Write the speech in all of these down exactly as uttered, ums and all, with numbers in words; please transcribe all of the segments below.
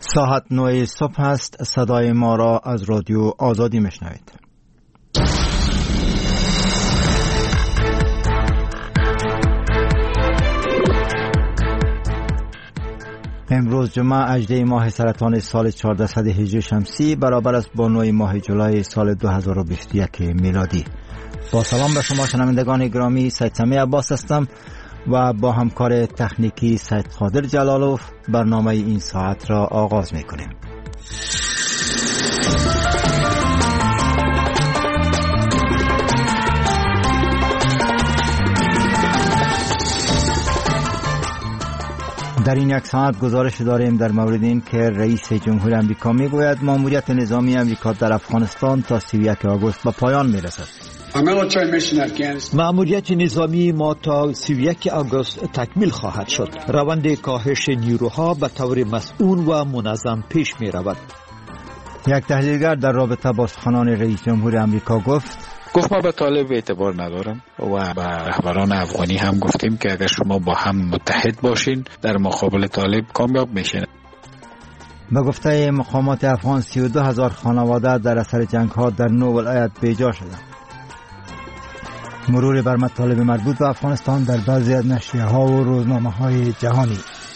ساعت نه صبح است. صدای ما را از رادیو آزادی میشنوید. امروز جمعه هجدهم ماه سرطان سال چهاردهصد هجری شمسی برابر است با نه ماه جولای سال دو هزار و بیست و یک میلادی. با سلام به شما شنوندگان گرامی، سید سمی عباس هستم و با همکار تکنیکی سید قادر جلالوف برنامه این ساعت را آغاز می‌کنیم. در این یک ساعت گزارش داریم در مورد این که رئیس جمهور امریکا میگوید ماموریت نظامی امریکا در افغانستان تا سی و یک آگوست به پایان میرسد. ماموریت نظامی ما تا سی و یک آگوست تکمیل خواهد شد. روند کاهش نیروها به طور مسئول و منظم پیش می رود. یک تحلیلگر در رابطه با سخنان رئیس جمهور امریکا گفت گفت ما به طالب اعتبار ندارم و به رهبران افغانی هم گفتیم که اگر شما با هم متحد باشین در مقابل طالب کامیاب میشین. به گفته مقامات افغان سی و دو هزار خانواده در اثر جنگ ها در نو ولایت بیجا شدند. مرور بر مطالب مربوط به افغانستان در بعضی از نشریه ها و روزنامه های جهانی.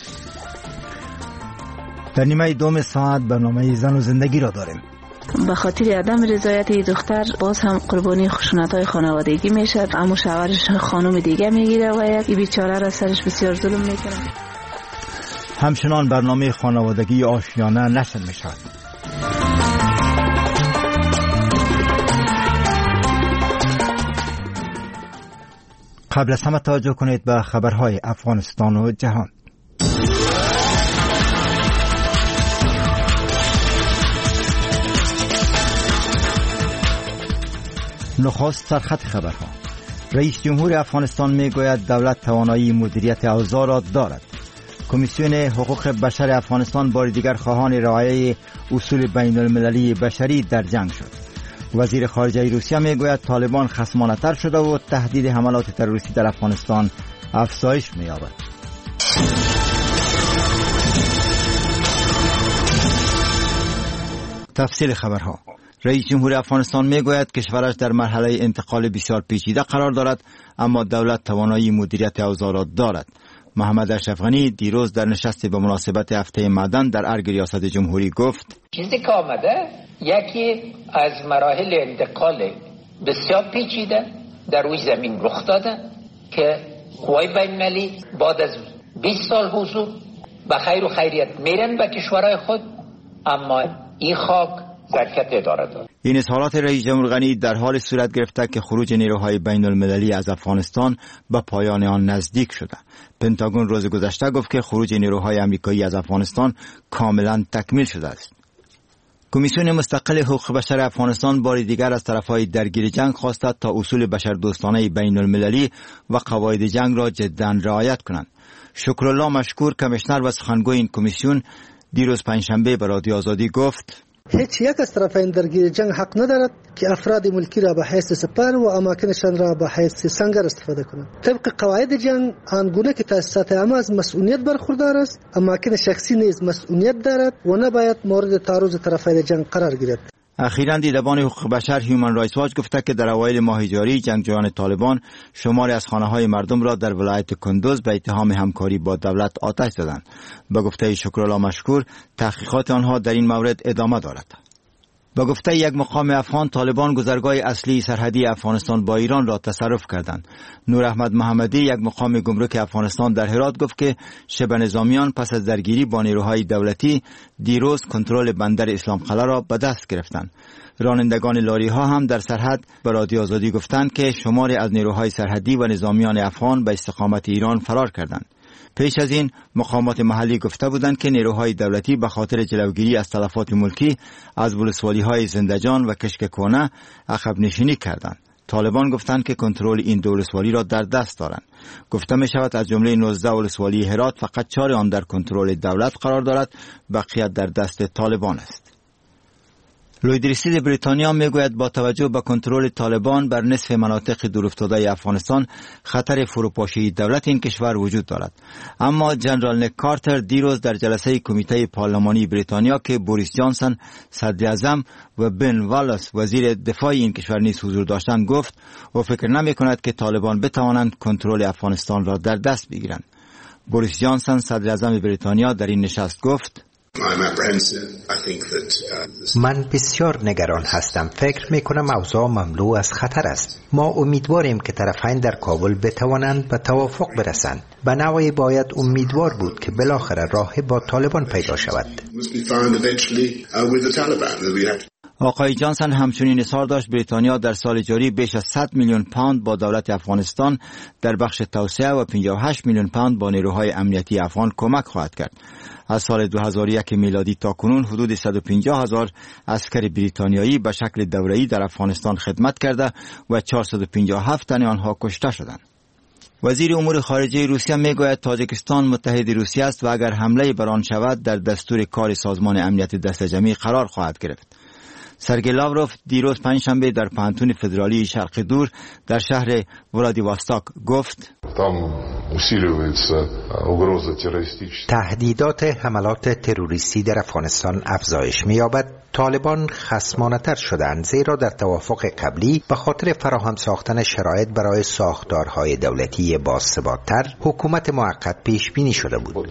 در نیمه دوم ساعت برنامه زن و زندگی را داریم. به خاطر عدم رضایت دختر باز هم قربانی خشونت‌های خانوادگی میشه، اما شوهرش خانم دیگه میگیره و یک بیچاره را سرش بسیار ظلم میکنه. همچنان برنامه خانوادگی آشیانه نشر میشود. قبل از همه توجه کنید به خبرهای افغانستان و جهان. نخست سرخط خبرها. رئیس جمهور افغانستان میگوید دولت توانایی مدیریت اوضاع را دارد. کمیسیون حقوق بشر افغانستان بار دیگر خواهان رعایت اصول بین المللی بشری در جنگ شد. وزیر خارجه روسیه میگوید طالبان خصمانه‌تر شده و تهدید حملات تروریستی در افغانستان افزایش می‌یابد. تفصیل خبرها. رئیس جمهور افغانستان میگوید کشورش در مرحله انتقال بسیار پیچیده قرار دارد، اما دولت توانایی مدیریت اوضاع را دارد. محمد اشرف غنی دیروز در نشستی به مناسبت هفته معدن در ارگ ریاست جمهوری گفت چیزی که آمده یکی از مراحل انتقال بسیار پیچیده در روی زمین رخ داده که قوای بین‌المللی بعد از بیست سال حضور به خیر و خیریت میرن به کشورهای خود، اما این خاک ظرفیت اداره دارد. این اظهارات رئیس جمهور غنی در حال صورت گرفته که خروج نیروهای بین المللی از افغانستان به پایان آن نزدیک شده. پنتاگون روز گذشته گفت که خروج نیروهای آمریکایی از افغانستان کاملا تکمیل شده است. کمیسیون مستقل حقوق بشر افغانستان بار دیگر از طرفهای درگیر جنگ خواسته تا اصول بشردوستانه بین المللی و قواعد جنگ را جدا رعایت کنند. شکرالله مشکور کمیشنر و سخنگوی این کمیسیون دیروز پنجشنبه به رادیو آزادی گفت هیچ یک از طرفین درگیر جنگ حق ندارد که افراد ملکی را به حیث سپر و اماکنشان را به حیث سنگر استفاده کنند. طبق قواعد جنگ آنگونه که تأسیسات عامه از مسئولیت برخوردار است، اماکن شخصی نیز مسئولیت دارد و نباید مورد تعرض طرفین جنگ قرار گیرد. اخیراً دیدبان حقوق بشر هیومن رایتس واچ گفته که در اوایل ماه جاری جنگجویان طالبان شماری از خانه‌های مردم را در ولایت کندوز به اتهام همکاری با دولت آتش زدند. به گفته شکرالله مشکور تحقیقات آنها در این مورد ادامه دارد. با گفته یک مقام افغان طالبان گذرگاه اصلی سرحدی افغانستان با ایران را تصرف کردند. نور احمد محمدی یک مقام گمرک افغانستان در هرات گفت که شبه نظامیان پس از درگیری با نیروهای دولتی دیروز کنترل بندر اسلام قلعه را به دست گرفتند. رانندگان لاری ها هم در سرحد به رادیو آزادی گفتند که شماری از نیروهای سرحدی و نظامیان افغان به استقامت ایران فرار کردند. پیش از این مقامات محلی گفته بودند که نیروهای دولتی به خاطر جلوگیری از تلفات ملکی از ولسوالی‌های زندجان و کشک کونه عقب نشینی کردند. طالبان گفتند که کنترل این دو ولسوالی را در دست دارند. گفته می شود از جمله نوزده ولسوالی هرات فقط چهار آن در کنترل دولت قرار دارد، بقیه در دست طالبان است. لوید رسید بریتانیا میگوید با توجه به کنترل طالبان بر نصف مناطق دورافتاده افغانستان خطر فروپاشی دولت این کشور وجود دارد. اما جنرال نیک کارتر دیروز در جلسه کمیته پارلمانی بریتانیا که بوریس جانسون صدر اعظم و بن والاس وزیر دفاع این کشور نیز حضور داشتند گفت و فکر نمی کند که طالبان بتوانند کنترل افغانستان را در دست بگیرند. بوریس جانسون صدر اعظم بریتانیا در این نشست گفت من بسیار نگران هستم. فکر می کنم اوضاع مملو از خطر است. ما امیدواریم که طرفین در کابل بتوانند به توافق برسند. به نوعی باید امیدوار بود که بالاخره راه با طالبان پیدا شود. آقای جانسون همچنین اظهار داشت بریتانیا در سال جاری بیش از صد میلیون پوند با دولت افغانستان در بخش توسعه و پنجاه و هشت میلیون پوند با نیروهای امنیتی افغان کمک خواهد کرد. از سال دو هزار و یک میلادی تا کنون حدود صد و پنجاه هزار عسکر بریتانیایی به شکل دوره‌ای در افغانستان خدمت کرده و چهارصد و پنجاه و هفت تن آنها کشته شدند. وزیر امور خارجه روسیه میگوید تاجیکستان متحد روسیه است و اگر حمله بر آن شود در دستور کار سازمان امنیت دست جمعی قرار خواهد گرفت. سرگئی لاوروف دیروز پنجشنبه در پانتون فدرالی شرق دور در شهر ولادیواستوک گفت تهدیدات حملات تروریستی در افغانستان افزایش می‌یابد. طالبان خصمانه‌تر شدند زیرا در توافق قبلی به خاطر فراهم ساختن شرایط برای ساختارهای دولتی باثبات‌تر حکومت موقت پیش بینی شده بود.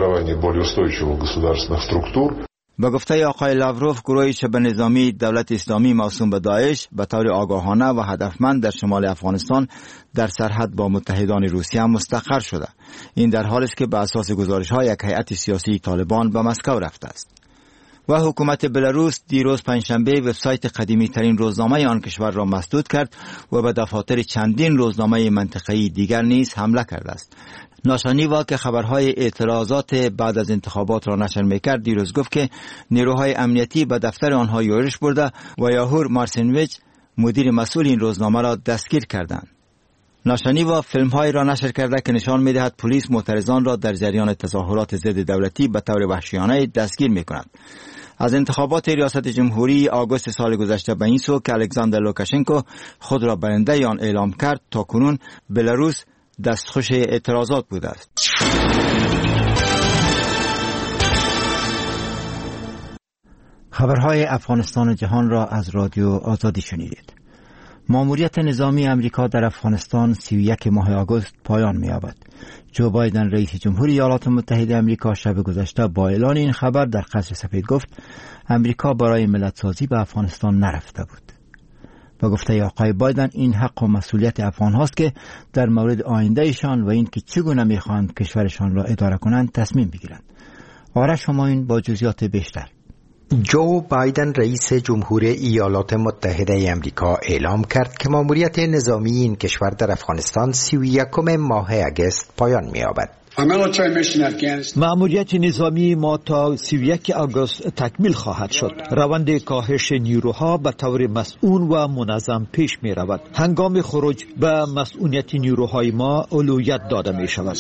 با گفته آقای لاوروف گروه شبه نظامی دولت اسلامی موسوم به داعش به طور آگاهانه و هدفمند در شمال افغانستان در سرحد با متحدان روسیه مستقر شده. این در حالی است که به اساس گزارش‌های یک هیئت سیاسی طالبان به مسکو رفته است. و حکومت بلاروس دیروز پنجشنبه وبسایت قدیمی ترین روزنامه آن کشور را مسدود کرد و به دفاتر چندین روزنامه منطقه‌ای دیگر نیز حمله کرده است. ناشانیوا که خبرهای اعتراضات بعد از انتخابات را نشر میکرد دیروز گفت که نیروهای امنیتی به دفتر آنها یورش برده و یاهور مارسینویچ مدیر مسئول این روزنامه را دستگیر کردند. ناشانیوا فیلم‌هایی را نشر کرده که نشان می‌دهد پلیس معترضان را در جریان تظاهرات ضد دولتی به طور وحشیانه دستگیر می‌کند. از انتخابات ریاست جمهوری آگوست سال گذشته به این سو که الکساندر لوکاشنکو خود را برنده آن اعلام کرد تا کنون بلاروس دستخوش اعتراضات بوده است. خبرهای افغانستان و جهان را از رادیو آزادی شنیدید. ماموریت نظامی امریکا در افغانستان سی و یک ماه آگوست پایان می‌یابد. جو بایدن رئیس جمهوری ایالات متحده آمریکا شب گذشته با اعلان این خبر در قصر سفید گفت امریکا برای ملت‌سازی به افغانستان نرفته بود. با گفته آقای بایدن این حق و مسئولیت افغان هاست که در مورد آیندهشان و این که چگونه می‌خواهند کشورشان را اداره کنند تصمیم بگیرند. آرش همایون با جزئیات بیشتر. جو بایدن رئیس جمهوری ایالات متحده آمریکا اعلام کرد که ماموریت نظامی این کشور در افغانستان سی و یکم ماه آگوست پایان می‌یابد. مأموریت نظامی ما تا سی و یک آگوست تکمیل خواهد شد. روند کاهش نیروها به طور مسئول و منظم پیش می رود. هنگام خروج به مسئولیت نیروهای ما اولویت داده می شود.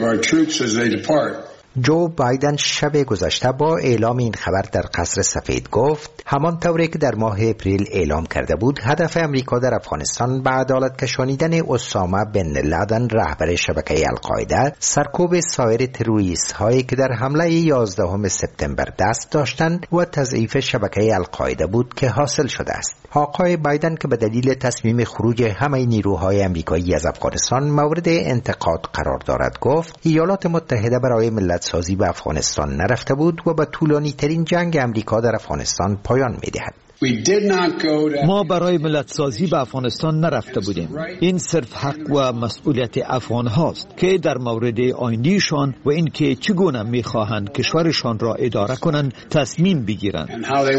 جو بایدن شب گذشته با اعلام این خبر در قصر سفید گفت همان طوری که در ماه اپریل اعلام کرده بود هدف امریکا در افغانستان به عدالت کشانیدن اسامه بن لادن رهبر شبکه القاعده سرکوب سایر تروریست هایی که در حمله یازدهم سپتامبر دست داشتند و تضعیف شبکه القاعده بود که حاصل شده است. آقای بایدن که به دلیل تصمیم خروج همه نیروهای امریکایی از افغانستان مورد انتقاد قرار دارد گفت ایالات متحده برای ملت سازی به افغانستان نرفته بود و به طولانی ترین جنگ امریکا در افغانستان پایان می دهد. ما برای ملت سازی به افغانستان نرفته بودیم. این صرف حق و مسئولیت افغان هاست که در مورد آیندهشان و اینکه چگونه می‌خواهند کشورشان را اداره کنند تصمیم بگیرند.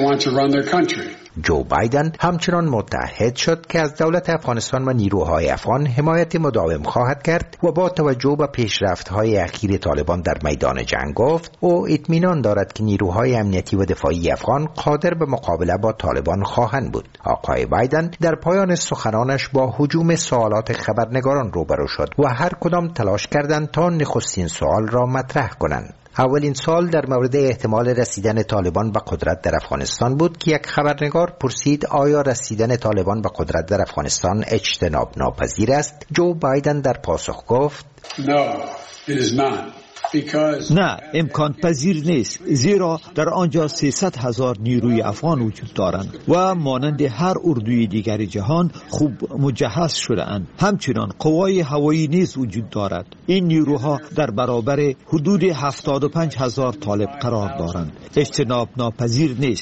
جو بایدن همچنان متعهد شد که از دولت افغانستان و نیروهای افغان حمایت مداوم خواهد کرد و با توجه به پیشرفت‌های اخیر طالبان در میدان جنگ گفت او اطمینان دارد که نیروهای امنیتی و دفاعی افغان قادر به مقابله با طالبان خواهند بود. آقای بایدن در پایان سخنانش با هجوم سوالات خبرنگاران روبرو شد و هر کدام تلاش کردند تا نخستین سوال را مطرح کنند. اولین سوال در مورد احتمال رسیدن طالبان به قدرت در افغانستان بود که یک خبرنگار پرسید آیا رسیدن طالبان به قدرت در افغانستان اجتناب ناپذیر است؟ جو بایدن در پاسخ گفت No, it is not. نه، امکان پذیر نیست، زیرا در آنجا سیصد هزار نیروی افغان وجود دارند و مانند هر اردوی دیگر جهان خوب مجهز شده اند. همچنان قوای هوایی نیز وجود دارد. این نیروها در برابر حدود هفتاد و پنج هزار طالب قرار دارند. اجتناب ناپذیر نیست.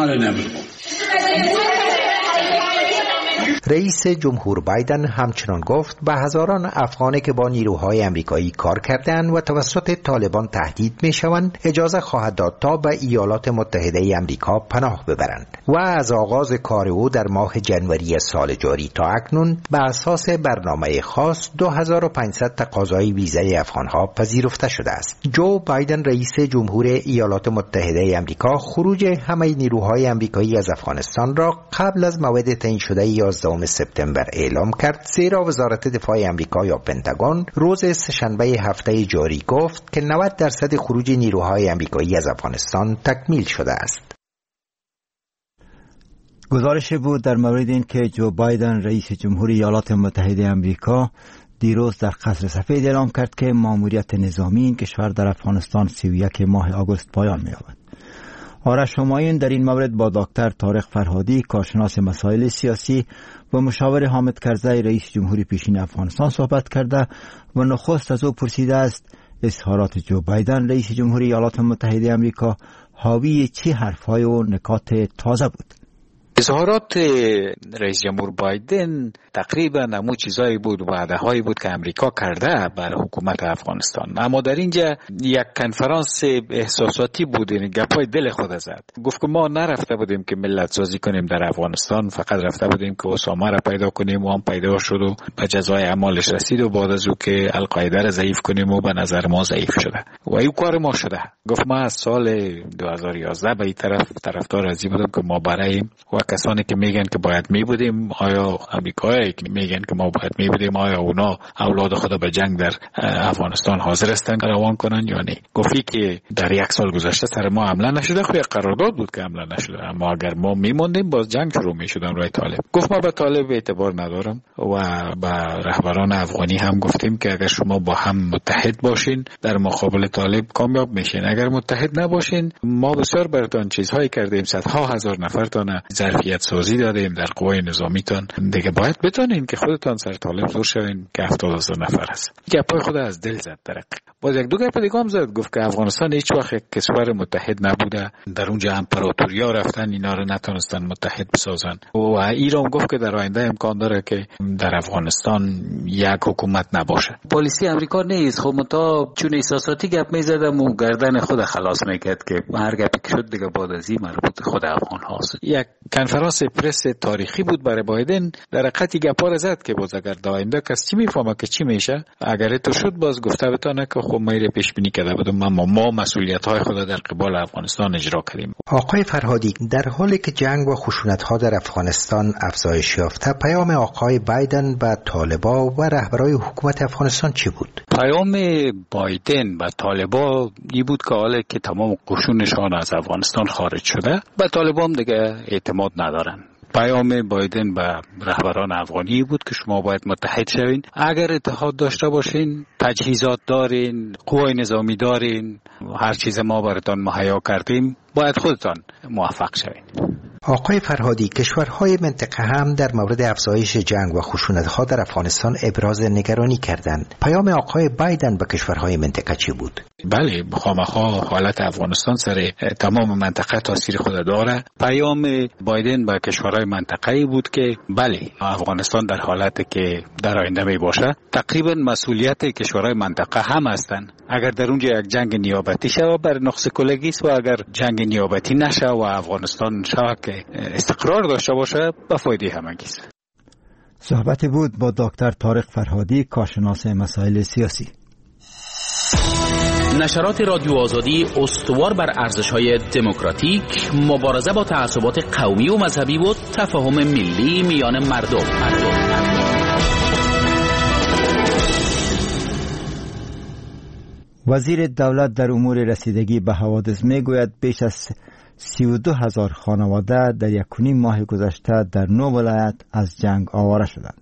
رئیس جمهور بایدن همچنان گفت به هزاران افغانی که با نیروهای امریکایی کار کردند و توسط طالبان تهدید می شوند اجازه خواهد داد تا به ایالات متحده امریکا پناه ببرند و از آغاز کار او در ماه جنوری سال جاری تا اکنون به اساس برنامه خاص دو هزار و پانصد تقاضای ویزای افغانها پذیرفته شده است. جو بایدن رئیس جمهور ایالات متحده امریکا خروج همه نیروهای امریکایی از افغانستان را قبل از موعد تعیین شده یازدهم سپتامبر اعلام کرد، زیرا وزارت دفاع امریکا یا پنتاگون روز سه‌شنبه هفته جاری گفت که نود درصد خروج نیروهای امریکایی از افغانستان تکمیل شده است. گزارش بود در مورد این که جو بایدن رئیس جمهوری ایالات متحده امریکا دیروز در قصر سفید اعلام کرد که ماموریت نظامی این کشور در افغانستان سی و یک ماه آگوست پایان می‌یابد. آرش همایون در این مورد با دکتر طارق فرهادی کارشناس مسائل سیاسی و مشاور حامد کرزی رئیس جمهوری پیشین افغانستان صحبت کرده و نخست از او پرسیده است اظهارات جو بایدن رئیس جمهوری ایالات متحده آمریکا حاوی چه حرف‌های و نکات تازه بود؟ اظهارات رئیس جمهور بایدن تقریبا همون چیزایی بود و وعده‌هایی بود که امریکا کرده برای حکومت افغانستان، اما در اینجا یک کنفرانس احساساتی بود، یعنی گپای دل خود زد. گفت که ما نرفته بودیم که ملت سازی کنیم در افغانستان، فقط رفته بودیم که اسامه را پیدا کنیم و هم پیدا شد و به جزای اعمالش رسید و بعد از او که القاعده را ضعیف کنیم و به نظر ما ضعیف شده و این کار ما شده. گفت ما از سال دو هزار و یازده به این طرف طرفدار ازی بودم که ما برای و کسانی که میگن که باید می بودیم، آیا امریکایی که میگن که ما باید می بودیم، آیا اونا اولاد خود به جنگ در افغانستان حاضر هستن که روان کنن یا نه؟ گفتی که در یک سال گذشته سر ما حمله نشده، خو یک قرارداد بود که حمله نشده، اما اگر ما میموندیم باز جنگ شروع میشد امروی طالب. گفت ما به طالب اعتبار ندارم و به رهبران افغانی هم گفتیم که اگر شما با هم متحد باشین در مقابل طالب کامیاب میشین، اگر متحد نباشین ما بسیار براتون چیزهایی کردیم، صدها هزار نفرتان ظرفیت سازی دادیم در قوای نظامیتان، دیگه باید بتونین که خودتان سر طالب زور شوین که هفتاد هزار نفر است. گپای خود از دل زد درک. باز یک دو گپ دیگه هم زد، گفت که افغانستان هیچ وقت کشور متحد نبوده، در اونجا امپراتوریا رفتن اینا رو نتونستن متحد بسازن و ایران گفت که در آینده امکان داره که در افغانستان یک حکومت نباشه. پالیسی امریکا نیست، خب متا چون احساساتی گپ میزدم و گردن خود خلاص میکرد که هر گپی که شد دیگه بعد از این مربوط خود افغان هاست. یک کنفرانس پرس تاریخی بود برای بایدن، در حقیقت گپا را زد که باز اگر در آینده کس چی میفهمه که چی میشه، اگر تو شد باز گفته بتونه که خب ما پیش بینی کرده بودم ما ما مسئولیت های خود در قبال افغانستان اجرا کردیم. آقای فرهادی، در حالی که جنگ و خشونت ها در افغانستان افزایش یافته، پیام آقای بایدن به طالبا و رهبرای حکومت افغانستان چی بود؟ پیام بایدن به طالبا این بود که حالا که تمام قشونشان از افغانستان خارج شده، به طالبا هم دیگه اعتماد ندارن. پیام بایدن به رهبران افغانی بود که شما باید متحد شوین، اگر اتحاد داشته باشین، تجهیزات دارین، قوای نظامی دارین، هر چیز ما براتون مهیا کردیم، باید خودتان موفق شوین. آقای فرهادی، کشورهای منطقه هم در مورد افزایش جنگ و خشونت‌ها در افغانستان ابراز نگرانی کردند. پیام آقای بایدن به کشورهای منطقه چی بود؟ بله، خامخا حالت افغانستان سر تمام منطقه تاثیر خود داره. پیام بایدن به کشورهای منطقه‌ای بود که بله، افغانستان در حالتی که در آینده می باشه تقریبا مسئولیت کشورهای منطقه هم هستند. اگر در اونجا یک جنگ نیابتی شود بر نقص کلگی است و اگر جنگ نیابتی نشه و افغانستان شود که استقرار داشته باشه به فایده همگی است. صحبت بود با دکتر طارق فرهادی کارشناس مسائل سیاسی. نشرات رادیو آزادی استوار بر ارزش‌های دموکراتیک، مبارزه با تعصبات قومی و مذهبی و تفاهم ملی میان مردم. وزیر دولت در امور رسیدگی به حوادث میگوید بیش از سی و دو هزار خانواده در یک و نیم ماه گذشته در نو ولایت از جنگ آواره شدند.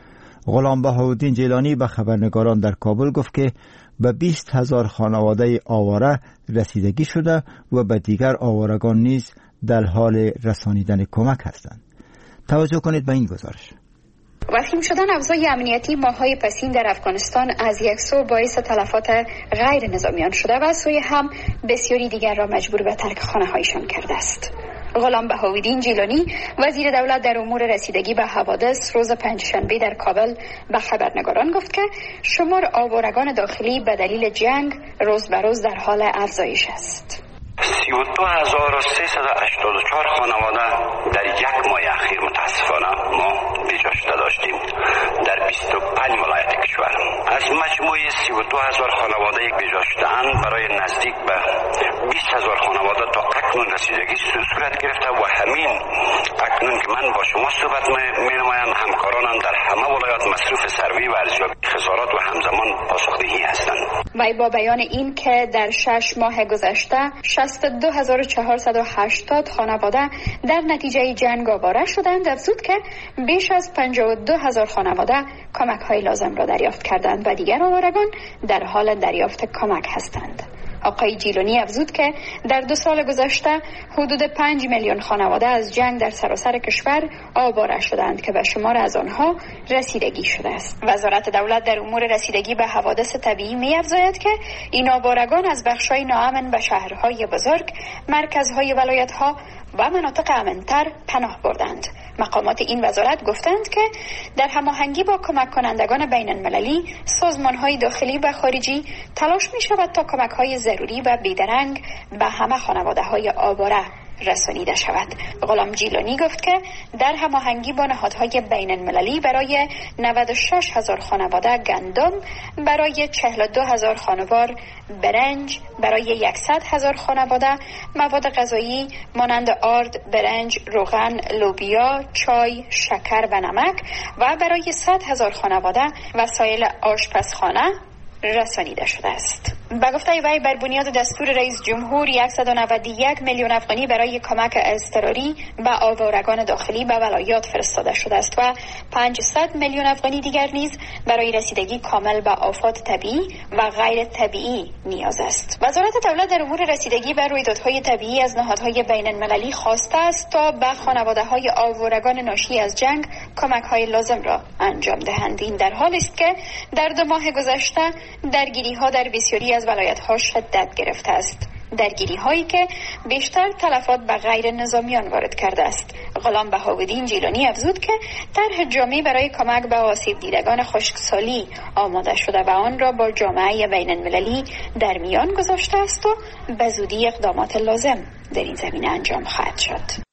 غلام بهاءالدین جیلانی به خبرنگاران در کابل گفت که به بیست هزار خانواده آواره رسیدگی شده و به دیگر آوارگان نیز در حال رسانیدن کمک هستند. توجه کنید به این گزارش. وخیم شدن اوضاع امنیتی ماه‌های پسین در افغانستان از یک سو باعث تلفات غیر نظامیان شده و از سوی هم بسیاری دیگر را مجبور به ترک خانه‌هایشان کرده است. غلام بهاءالدین جیلانی وزیر دولت در امور رسیدگی به حوادث روز پنجشنبه در کابل به خبرنگاران گفت که شمار آوارگان داخلی به دلیل جنگ روز به روز در حال افزایش است. سی و دو هزار و سیصد و هشتاد و چهار خانواده در یک ماه اخیر متاسفانه ما بیجا شده داشتیم در بیست و پنج ولایت کشور. از مجموع سی و دو هزار خانواده یک بیجا شده‌اند برای نزدیک به بیست هزار خانواده تا اکنون رسیدگی صورت گرفته و همین اکنون که من با شما صحبت می نمایم همکارانم در همه ولایات مصروف سروی و ارزیابی خسارات و همزمان پاسخدهی هستند. وی با بیان این که در شش ماه گذشته شصت و دو هزار و چهارصد و هشتاد خانواده در نتیجه جنگ آواره شدند، افزود که بیش از پنجاه و دو هزار خانواده کمک های لازم را دریافت کردند و دیگر آوارگان در حال دریافت کمک هستند. آقای جیلانی افزود که در دو سال گذشته حدود پنج میلیون خانواده از جنگ در سراسر کشور آواره شدند که به شمار از آنها رسیدگی شده است. وزارت دولت در امور رسیدگی به حوادث طبیعی می‌افزاید که این آوارگان از بخش‌های ناامن به شهرهای بزرگ، مرکزهای ولایت‌ها و مناطق امن‌تر پناه بردند. مقامات این وزارت گفتند که در هماهنگی با کمک کنندگان بین المللی، سازمان‌های داخلی و خارجی تلاش می‌شود تا کمک‌های ضروری و بیدرنگ به همه خانواده‌های آواره رسانیده شود. غلام جیلانی گفت که در هماهنگی با نهادهای بین المللی برای نود و شش هزار خانواده گندم، برای چهل و دو هزار خانوار برنج، برای صد هزار خانواده مواد غذایی مانند آرد، برنج، روغن، لوبیا، چای، شکر و نمک و برای صد هزار خانواده وسایل آشپزخانه رسانیده شده است. به گفته وی بر بنیاد دستور رئیس جمهور صد و نود و یک میلیون افغانی برای کمک اضطراری به آوارگان داخلی به ولایات فرستاده شده است و پانصد میلیون افغانی دیگر نیز برای رسیدگی کامل به آفات طبیعی و غیر طبیعی نیاز است. وزارت دولت در امور رسیدگی به رویدادهای طبیعی از نهادهای بین المللی خواسته است تا به خانواده‌های آوارگان ناشی از جنگ کمک‌های لازم را انجام دهند. این در حالی است که در دو ماه گذشته درگیری‌ها در بسیاری از ولایت‌ها شدت گرفته است. درگیری هایی که بیشتر تلفات به غیر نظامیان وارد کرده است. غلام بهاءالدین جیلانی افزود که طرح جامعی برای کمک به آسیب دیدگان خشکسالی آماده شده و آن را با جامعه بین المللی در میان گذاشته است و به زودی اقدامات لازم در این زمینه انجام خواهد شد.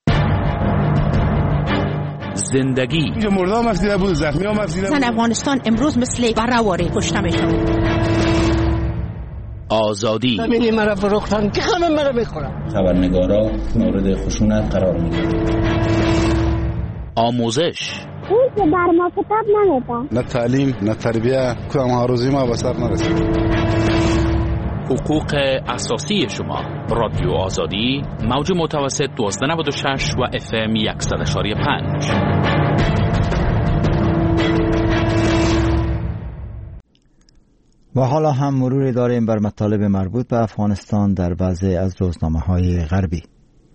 زندگی مردم مفزیده بود، زخمی ها مفزیده بود. زن افغانستان امروز مثل برهواره کشته میشود. آزادی همینی مرا فروختن که همه مرا بخورن. خبرنگارا مورد خشونت قرار میگیرن. آموزش اون که بر ما کتاب نمیده. نه تعلیم نه تربیه کدام هاروزی ما به سر نرسید. حقوق اساسی شما. رادیو آزادی موج متوسط دوازده نود و شش و اف ام صد و پنج. و حالا هم مروری داریم بر مطالب مربوط به افغانستان در بعضی از روزنامه‌های غربی.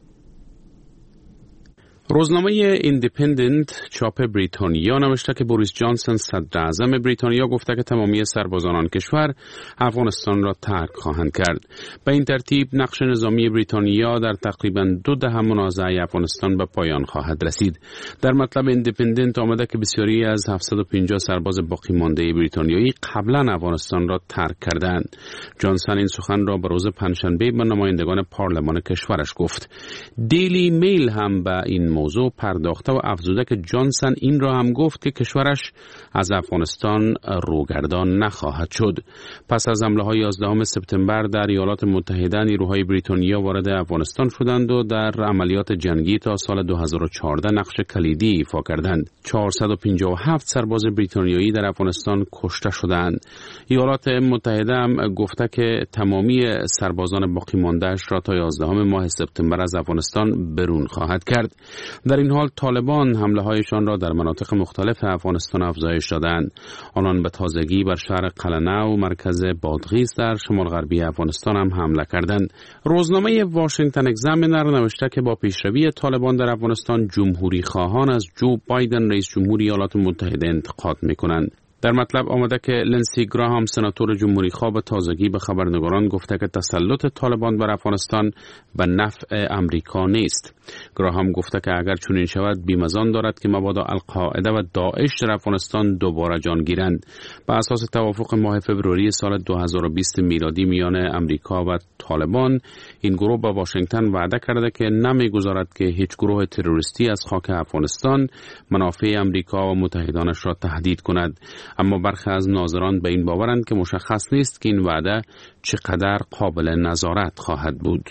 روزنامه ایندیپندنت چاپ بریتانیا نوشته که بوریس جانسون صدر اعظم بریتانیا گفته که تمامی سربازان آن کشور افغانستان را ترک خواهند کرد. به این ترتیب نقش نظامی بریتانیا در تقریباً دو دهه منازعه افغانستان به پایان خواهد رسید. در مطلب ایندیپندنت آمده که بسیاری از هفتصد و پنجاه سرباز باقی مانده بریتانیایی قبلا افغانستان را ترک کردند. جانسون این سخن را به روز پنجشنبه به نمایندگان پارلمان کشورش گفت. دیلی میل هم به این موضوع پرداخته و افزوده که جانسن این را هم گفت که کشورش از افغانستان روگردان نخواهد شد. پس از حمله های یازدهم سپتامبر در ایالات متحده، نیروهای بریتانیا وارد افغانستان شدند و در عملیات جنگی تا سال دو هزار و چهارده نقش کلیدی ایفا کردند. چهارصد و پنجاه و هفت سرباز بریتانیایی در افغانستان کشته شدند. ایالات متحده هم گفته که تمامی سربازان باقی مانده‌اش را تا یازدهم ماه سپتامبر از افغانستان برون خواهد کرد. در این حال طالبان حمله هایشان را در مناطق مختلف افغانستان افزایش دادند. آنان به تازگی بر شهر قلعه و مرکز بادغیس در شمال غربی افغانستان هم حمله کردند. روزنامه واشنگتن اگزامینر نوشته که با پیشروی طالبان در افغانستان، جمهوری خواهان از جو بایدن رئیس جمهوری ایالات متحده انتقاد می‌کنند. در مطلب آمده که لنسی گراهام سناتور جمهوری خواه به تازگی به خبرنگاران گفته که تسلط طالبان بر افغانستان به نفع امریکا نیست. گراهام گفته که اگر چنین شود بیم از آن دارد که مبادا القاعده و داعش در افغانستان دوباره جان گیرند. بر اساس توافق ماه فوریه سال دو هزار و بیست میلادی میان امریکا و طالبان، این گروه به واشنگتن وعده کرده که نمیگذارد که هیچ گروه تروریستی از خاک افغانستان منافع امریکا و متحدانش را تهدید کند. اما برخی از ناظران به این باورند که مشخص نیست که این وعده چقدر قابل نظارت خواهد بود.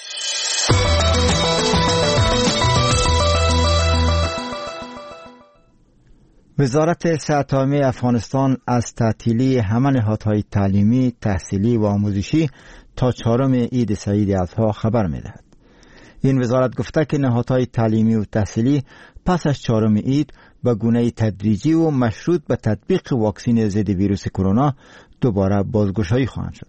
وزارت صحت عامه افغانستان از تعطیلی همه نهادهای تعلیمی، تحصیلی و آموزشی تا چهارم عید سعید اضحی خبر می‌دهد. این وزارت گفته که نهادهای تعلیمی و تحصیلی پس از چهارم عید به گونه تدریجی و مشروط به تطبیق واکسن ضد ویروس کرونا دوباره بازگشایی خواهند شد.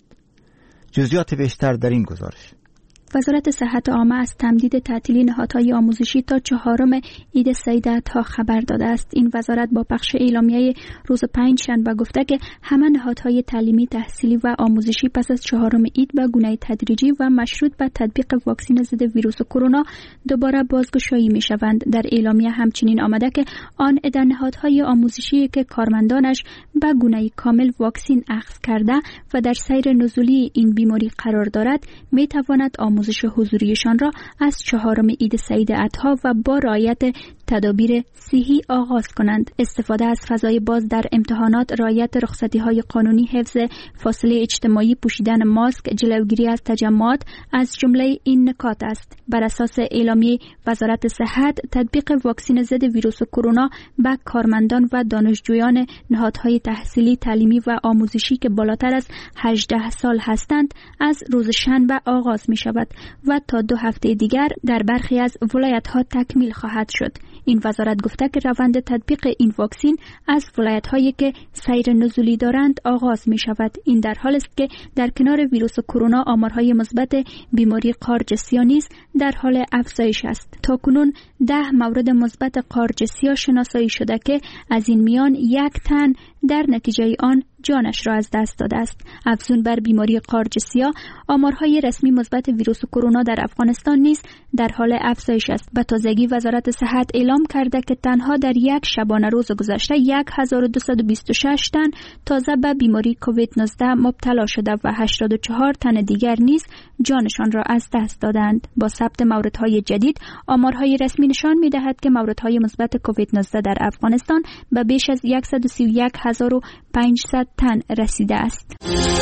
جزئیات بیشتر در این گزارش. وزارت صحت عامه از تمدید تعطیلی نهادهای آموزشی تا چهارم عید سعید اضحی خبر داده است. این وزارت با پخش اعلامیه روز پنج شنبه گفته که همه نهادهای تعلیمی، تحصیلی و آموزشی پس از چهارم عید به گونه تدریجی و مشروط به تطبیق واکسن ضد ویروس کرونا دوباره بازگشایی می شوند. در اعلامیه همچنین آمده که آن عده نهادهای آموزشی که کارمندانش به گونه کامل واکسن اخذ کرده و در سیر نزولی این بیماری قرار دارد می تواند آموزش حضوریشان را از چهارم عید سعید اضحی و با رعایت تدابیر صحی آغاز کنند. استفاده از فضای باز در امتحانات، رعایت رخصتی‌های قانونی، حفظ فاصله اجتماعی، پوشیدن ماسک، جلوگیری از تجمعات از جمله این نکات است. بر اساس اعلامیه وزارت صحت، تطبیق واکسن ضد ویروس کرونا به کارمندان و دانشجویان نهادهای تحصیلی، تعلیمی و آموزشی که بالاتر از هجده سال هستند از روز شنبه آغاز می شود و تا دو هفته دیگر در برخی از ولایت‌ها تکمیل خواهد شد. این وزارت گفته که روند تطبیق این واکسن از ولایت‌هایی که سیر نزولی دارند آغاز می شود. این در حالی است که در کنار ویروس کرونا آمارهای مثبت بیماری قارچ سیاه نیز در حال افزایش است. تاکنون ده مورد مثبت قارچ سیاه شناسایی شده که از این میان یک تن در نتیجه آن جانش را از دست داده است. افزون بر بیماری قارچ سیاه، آمارهای رسمی مثبت ویروس کرونا در افغانستان نیز در حال افزایش است. به تازگی وزارت صحت اعلام کرده که تنها در یک شبانه روز گذشته هزار و دویست و بیست و شش تن تازه به بیماری کووید نوزده مبتلا شده و هشتاد و چهار تن دیگر نیز جانشان را از دست دادند. با ثبت موردهای جدید، آمارهای رسمی نشان می‌دهد که موردهای مثبت کووید نوزده در افغانستان به بیش از صد و سی و یک هزار و پانصد تن رسیده است.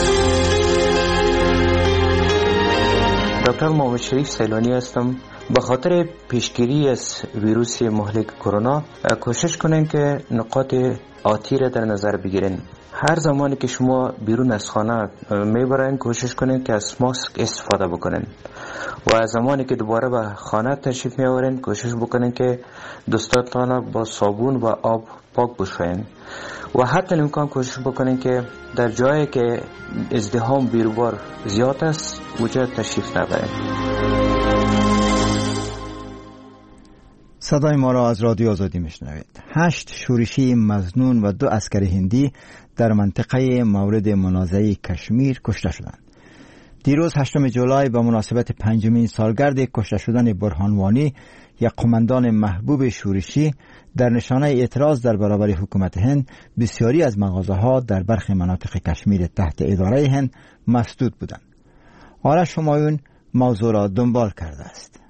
دکتر محمد شریف سیلانی هستم. به خاطر پیشگیری از ویروس مهلک کرونا کوشش کنین که نقاط آتی را در نظر بگیرین. هر زمانی که شما بیرون از خانه میبرین کوشش کنین که از ماسک استفاده بکنین و از زمانی که دوباره به خانه تشریف میآورین کوشش بکنین که دستاتان با صابون و آب پاک بشوین و حتی امکان کوشش بکنین که در جایی که ازدحام بیروبار زیاد است اونجا تشریف نبرین. صدای ما را از رادیو آزادی میشنوید. هشت شورشی مظنون و دو عسکر هندی در منطقه مورد منازعه کشمیر کشته شدند. دیروز هشتم جولای به مناسبت پنجمین سالگرد کشته شدن برهان وانی، یک قماندان محبوب شورشی، در نشانه اعتراض در برابر حکومت هند بسیاری از مغازه‌ها در برخی مناطق کشمیر تحت اداره هند مسدود بودند. آرش همایون موضوع را دنبال کرده است.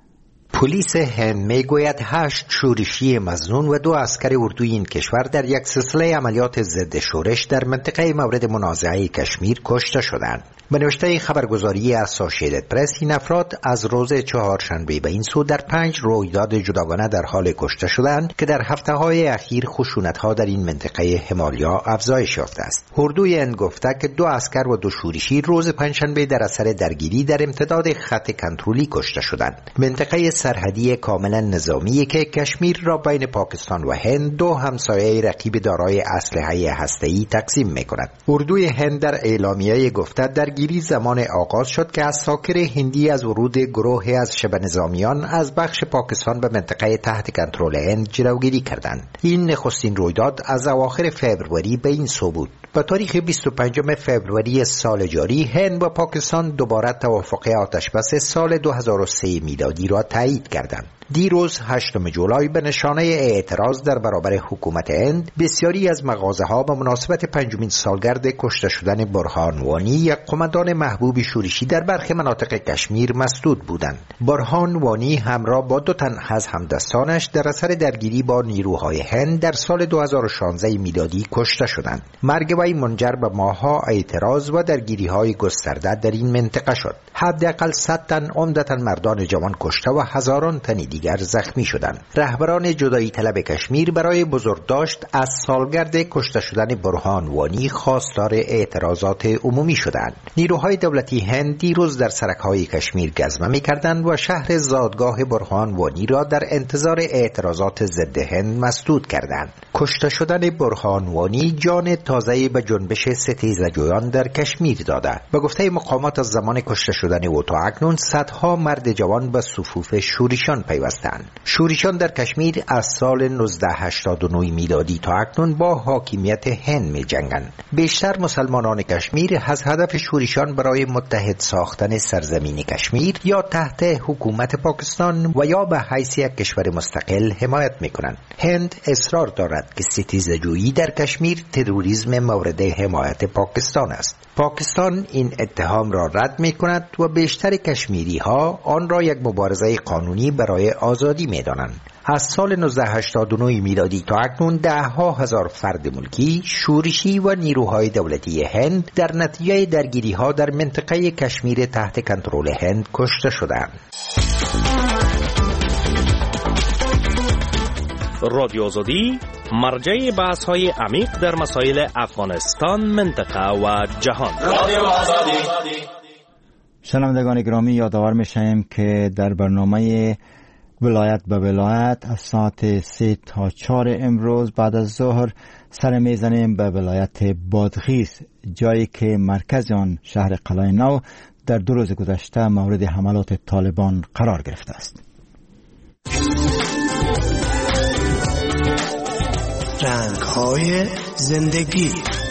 پلیس هند میگوید هشت شورشی مظنون و دو عسکر اردوی این کشور در یک سلسله عملیات ضد شورش در منطقه مورد منازعه کشمیر کشته شدند. به نوشته خبرگزاری اسوسییتد پرس، این افراد از روز چهارشنبه به این سو در پنج رویداد جداگانه در حال کشته شدند که در هفته‌های اخیر خشونت‌ها در این منطقه همالیا افزایش یافته است. اردوی هند گفته که دو عسکر و دو شورشی روز پنجشنبه در اثر درگیری در امتداد خط کنترلی کشته شدند. منطقه سرحدی کاملا نظامی که کشمیر را بین پاکستان و هند، دو همسایه رقیب دارای اسلحه هسته‌ای، تقسیم می‌کند. اردوی هند در اعلامیه گفته درگیری زمان آغاز شد که اساکر هندی از ورود گروهی از شبه نظامیان از بخش پاکستان به منطقه تحت کنترل هند جلوگیری کردند. این نخستین رویداد از اواخر فوریه به این سو بود. با تاریخ بیست و پنجم فوریه سال جاری، هند و پاکستان دوباره توافق آتشبس سال دو هزار و سه میلادی را تایید کردند. دیروز هشتم جولای به نشانه اعتراض در برابر حکومت هند، بسیاری از مغازه‌ها به مناسبت پنجمین سالگرد کشته شدن برهان وانی، یک قماندان محبوب شورشی در برخی مناطق کشمیر، مسدود بودند. برهان وانی همراه با دو تن از همدستانش در اثر درگیری با نیروهای هند در سال دو هزار و شانزده میلادی کشته شدند. مرگ وی منجر به ماه‌ها اعتراض و درگیری‌های گسترده در این منطقه شد. حداقل صد تن عمدتاً مردان جوان کشته و هزاران تن دیگر زخمی شدند. رهبران جدایی طلب کشمیر برای بزرگداشت از سالگرد کشته شدن برهان وانی خواستار اعتراضات عمومی شدند. نیروهای دولتی هند دیروز در سرک‌های کشمیر گزمه می‌کردند و شهر زادگاه برهان وانی را در انتظار اعتراضات ضد هند مسدود کردند. کشته شدن برهان وانی جان تازه‌ای به جنبش ستیزجویان در کشمیر داده. به گفته مقامات از زمان کشته شدن او تا اکنون صدها مرد جوان به صفوف شورشیان پیوستند. شورشیان در کشمیر از سال نوزده هشتاد و نه میلادی تا اکنون با حاکمیت هند می جنگند. بیشتر مسلمانان کشمیر از هدف شورشیان برای متحد ساختن سرزمین کشمیر یا تحت حکومت پاکستان و یا به حیث یک کشور مستقل حمایت می کنند. هند اصرار دارد که ستیزجویی در کشمیر تروریسم مورد حمایت پاکستان است. پاکستان این اتهام را رد می کند و بیشتر کشمیری ها آن را یک مبارزه قانونی برای آزادی می دانند. از سال نوزده هشتاد و نه میلادی تا اکنون ده ها هزار فرد ملکی، شورشی و نیروهای دولتی هند در نتیجه درگیری ها در منطقه کشمیر تحت کنترل هند کشته شدند. رادیو آزادی، مرجع بحث های عمیق در مسائل افغانستان، منطقه و جهان. رادیو آزادی. شنوندگان گرامی، یادآور می‌شویم که در برنامه ولایت به ولایت از ساعت سه تا چهار امروز بعد از ظهر سر میزنیم به ولایت بادغیس، جایی که مرکز آن شهر قلعه نو در دو روز گذشته مورد حملات طالبان قرار گرفته است. رنگ‌های زندگی.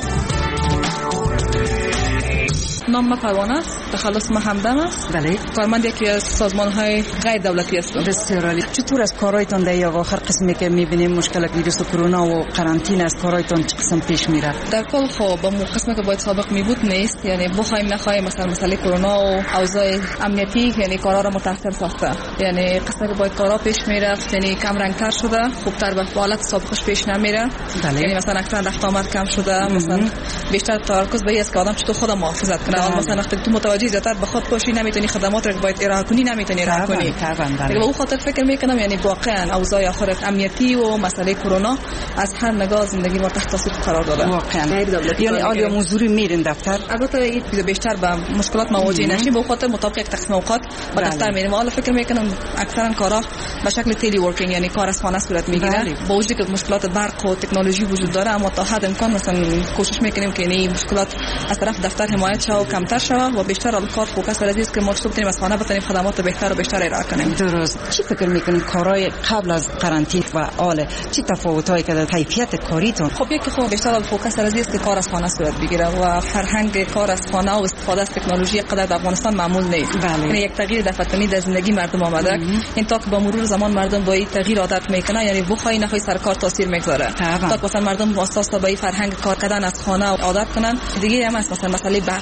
نام ما پروانه است، تخلص ما همدم است. بله. کارمند یکی از سازمان‌های غیر دولتی هستم. بسیار عالی. چطور از کارایتان در آخر قسمی که می‌بینیم مشکل ویروس کرونا و قرنطینه از کارایتان چه قسم پیش میره؟ در کل خب با مو قسمی که باید سابق میبود نیست، یعنی بخوایم نخوایم مثلا مسئله کرونا و اوضاع امنیتی یعنی کارا را متاثر ساخته. یعنی قسمی که باید کارا پیش میرفت یعنی کم رنگ‌تر شده، خوبتر به حالت سابقش پیش نمیره. بله. یعنی مثلا اکثر رفت آمد کم شده، مثلا بیشتر تمرکز به است که آدم چطور خودم محافظت کنه. مثلا وقتی تو متوجه زیادتر به خود باشی نمیتونی خدمات رو باید ارائه کنی، نمیتونی ارائه کنی. دیگه به اون خاطر فکر میکنم یعنی واقعا اوضاع آخر امنیتی و مسئله کرونا از هر نگاه زندگی ما تحت تاثیر قرار داده. واقعا یعنی عالی مزوری میرین دفتر. البته این بیشتر به مشکلات مواجه نشیم، به خاطر مطابق یک تقسیم اوقات با دفتر میریم. حالا فکر میکنم اکثرا کارا به شکل تلی ورکینگ یعنی کار از خانه صورت میگیره. با وجودی که مشکلات برق و تکنولوژی وجود داره، اما تا حد امکان مثلا کوشش میکنیم که این مشکلات از طرف دفتر حمایت شه و کمتر شه و بیشتر از کار فوکس بر است که ما چطور بتونیم از خانه بتونیم خدمات بهتر و بیشتر ارائه کنیم. درست. چی فکر میکنید کارهای قبل از قرنطینه و آل چی تفاوتایی که در کیفیت کاریتون؟ خب یکی خب بیشتر از فوکس بر است که کار از خانه صورت بگیره و فرهنگ کار از خانه و استفاده از تکنولوژی قدر در افغانستان معمول نیست. یعنی یک تغییر دفعه‌ای در زندگی مردم آمده. این تا که با مرور زمان مردم با این تغییر عادت میکنه، یعنی بخوای نخوای سر کار تاثیر میگذاره. تا که مثلا مردم واسطه با این فرهنگ کار کردن از خانه عادت کنن، دیگه هم مثلا مسئله برق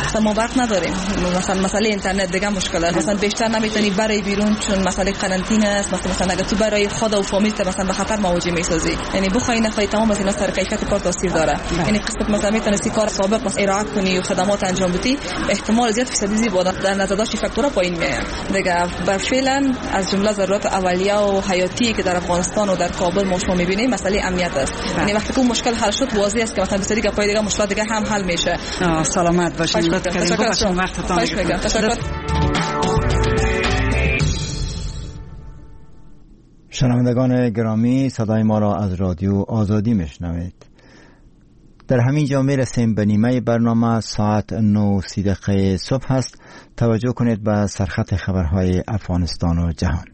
مثلا ما وقت نداریم، مثلا مسئله اینترنت دیگه مشکل است، مثلا بیشتر نمیتونی برای بیرون چون مسئله قرنطینه است، مثلا مثلا اگه تو برای خود و فامیل مثلا به خطر مواجه میسازی، یعنی بخوای نخوای تمام از اینا سر کیفیت کار تاثیر داره. یعنی قسمت مثلا میتونستی کار سابق مثلا ارائه کنی و خدمات انجام بدی، احتمال زیاد فیصدی زیاد در نظر داشت فاکتورها پایین میاد دیگه. بر فعلا از جمله ضرورت اولیه و حیاتی که در افغانستان و در کابل ما شما میبینیم مسئله امنیت است. یعنی وقتی که مشکل حل شد واضح است که مثلا بسیاری گپای دیگه مشکلات دیگه هم حل میشه. سلامت باشین. لطف کردین باشین وقتتون بخیر. تشکر. شنوندگان گرامی، صدای ما را از رادیو آزادی میشنوید. در همین جا میرسیم به نیمه برنامه. ساعت نه و سی دقیقه صبح است. توجه کنید به سرخط خبرهای افغانستان و جهان.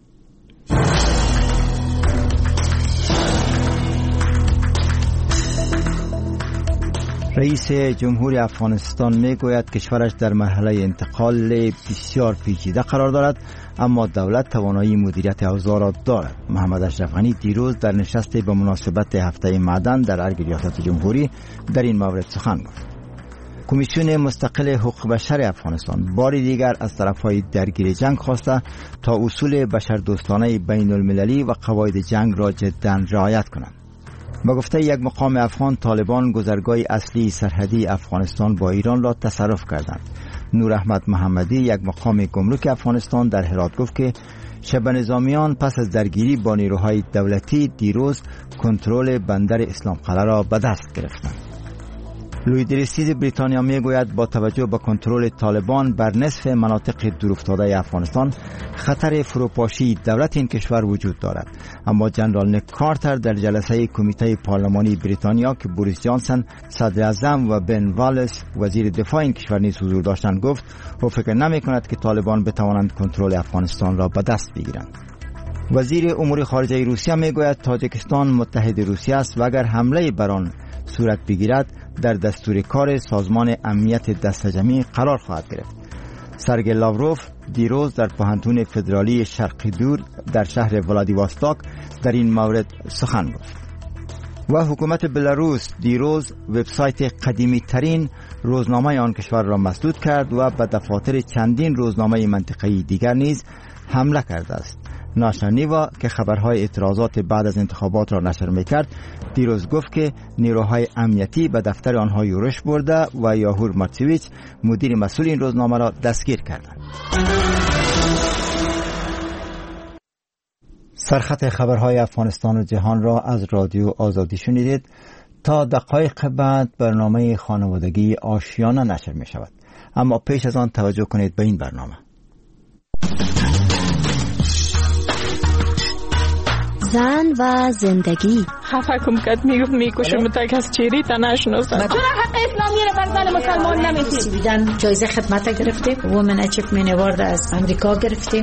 رئیس جمهور افغانستان میگوید کشورش در مرحله انتقال بسیار پیچیده قرار دارد، اما دولت توانایی مدیریت اوضاع را دارد. محمد اشرف غنی دیروز در نشستی به مناسبت هفته معدن در ارگ ریاست جمهوری در این مورد سخن گفت. کمیسیون مستقل حقوق بشر افغانستان باری دیگر از طرفهای درگیر جنگ خواسته تا اصول بشردوستانه بین المللی و قواعد جنگ را جداً رعایت کنند. با گفته یک مقام افغان، طالبان گذرگاه اصلی سرحدی افغانستان با ایران را تصرف کردند. نور احمد محمدی، یک مقام گمرک افغانستان، در هرات گفت که شبه نظامیان پس از درگیری با نیروهای دولتی دیروز کنترل بندر اسلام قلعه را به دست گرفتند. لوید رسید بریتانیا میگوید با توجه به کنترل طالبان بر نصف مناطق دورافتاده افغانستان خطر فروپاشی دولت این کشور وجود دارد. اما جنرال نیک کارتر در جلسه کمیته پارلمانی بریتانیا که بوریس جانسن صدر اعظم و بن والیس وزیر دفاع این کشور نیز حضور داشتند گفت او فکر نمی کند که طالبان بتوانند کنترل افغانستان را به دست بگیرند. وزیر امور خارجه روسیه میگوید تاجیکستان متحد روسیه است و اگر حمله بر آن صورت بگیرد در دستور کار سازمان امنیت دستجمعی قرار خواهد گرفت. سرگئی لاوروف دیروز در پوهنتون فدرالی شرقی دور در شهر ولادیواستوک در این مورد سخن گفت. و حکومت بلاروس دیروز وبسایت قدیمی ترین روزنامه آن کشور را مسدود کرد و به دفاتر چندین روزنامه منطقه‌ای دیگر نیز حمله کرده است. ناشر نیوا که خبرهای اعتراضات بعد از انتخابات را نشر میکرد دیروز گفت که نیروهای امنیتی به دفتر آنها یورش برده و یاهور مارچویچ مدیر مسئول این روزنامه را دستگیر کردند. سرخط خبرهای افغانستان و جهان را از رادیو آزادی شنیدید. تا دقایق بعد برنامه خانوادگی آشیانه نشر می شود، اما پیش از آن توجه کنید به این برنامه. زن و زندگی. خفه کم کد میگفت میکشم تا کس چیری تا نشناسم. چرا حق اسلامی رو بر زن مسلمان نمیدید؟ بیدن جایزه خدمت گرفتیم، وومن اچیومنت اوارد از امریکا گرفتیم.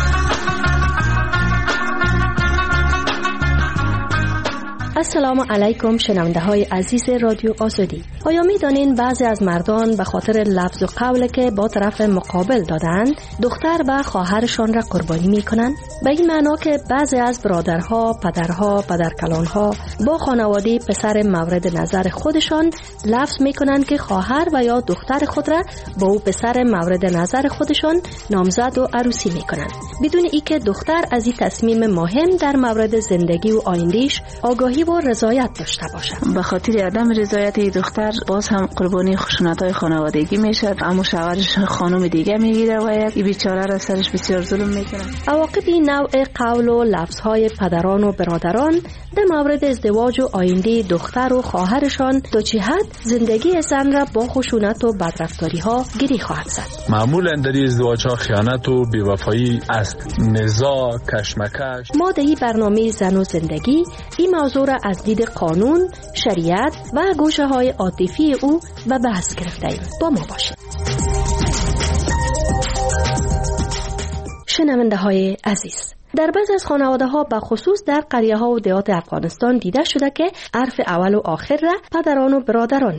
السلام علیکم شنونده های عزیز رادیو آزادی. آیا می دانین بعضی از مردان به خاطر لفظ و قولی که با طرف مقابل دادن دختر و خواهرشان را قربانی می کنند؟ به این معنا که بعضی از برادرها، پدرها، پدرکلانها با خانواده پسر مورد نظر خودشان لفظ می کنند که خواهر و یا دختر خود را با او پسر مورد نظر خودشان نامزد و عروسی می کنند، بدون اینکه دختر از این تصمیم مهم در مورد زندگی و آینده‌اش آگاهی و رضایت داشته باشد. به خاطر عدم رضایت دختر باز هم قربانی خشونت‌های خانوادگی میشد، اما شوهرش خانم دیگه میگیره و این بیچاره را سرش بسیار ظلم میکنه. عواقب این نوع قول و لفظهای پدران و برادران در مورد ازدواج و آینده دختر و خواهرشان تا چه حد زندگی زن را با خشونت و بدرفتاری ها گری خواهد زد. معمولا در ازدواج ها خیانت و بی‌وفایی است، نزاع، کشمکش. ما در این برنامه زن و زندگی این موضوع را از دید قانون، شریعت و گوشه های عاطفی او به بحث گرفته ایم. با ما باشید. شنونده های عزیز، در بعض از خانواده ها به خصوص در قریه ها و دیهات افغانستان دیده شده که حرف اول و آخر را پدران و برادران میگن.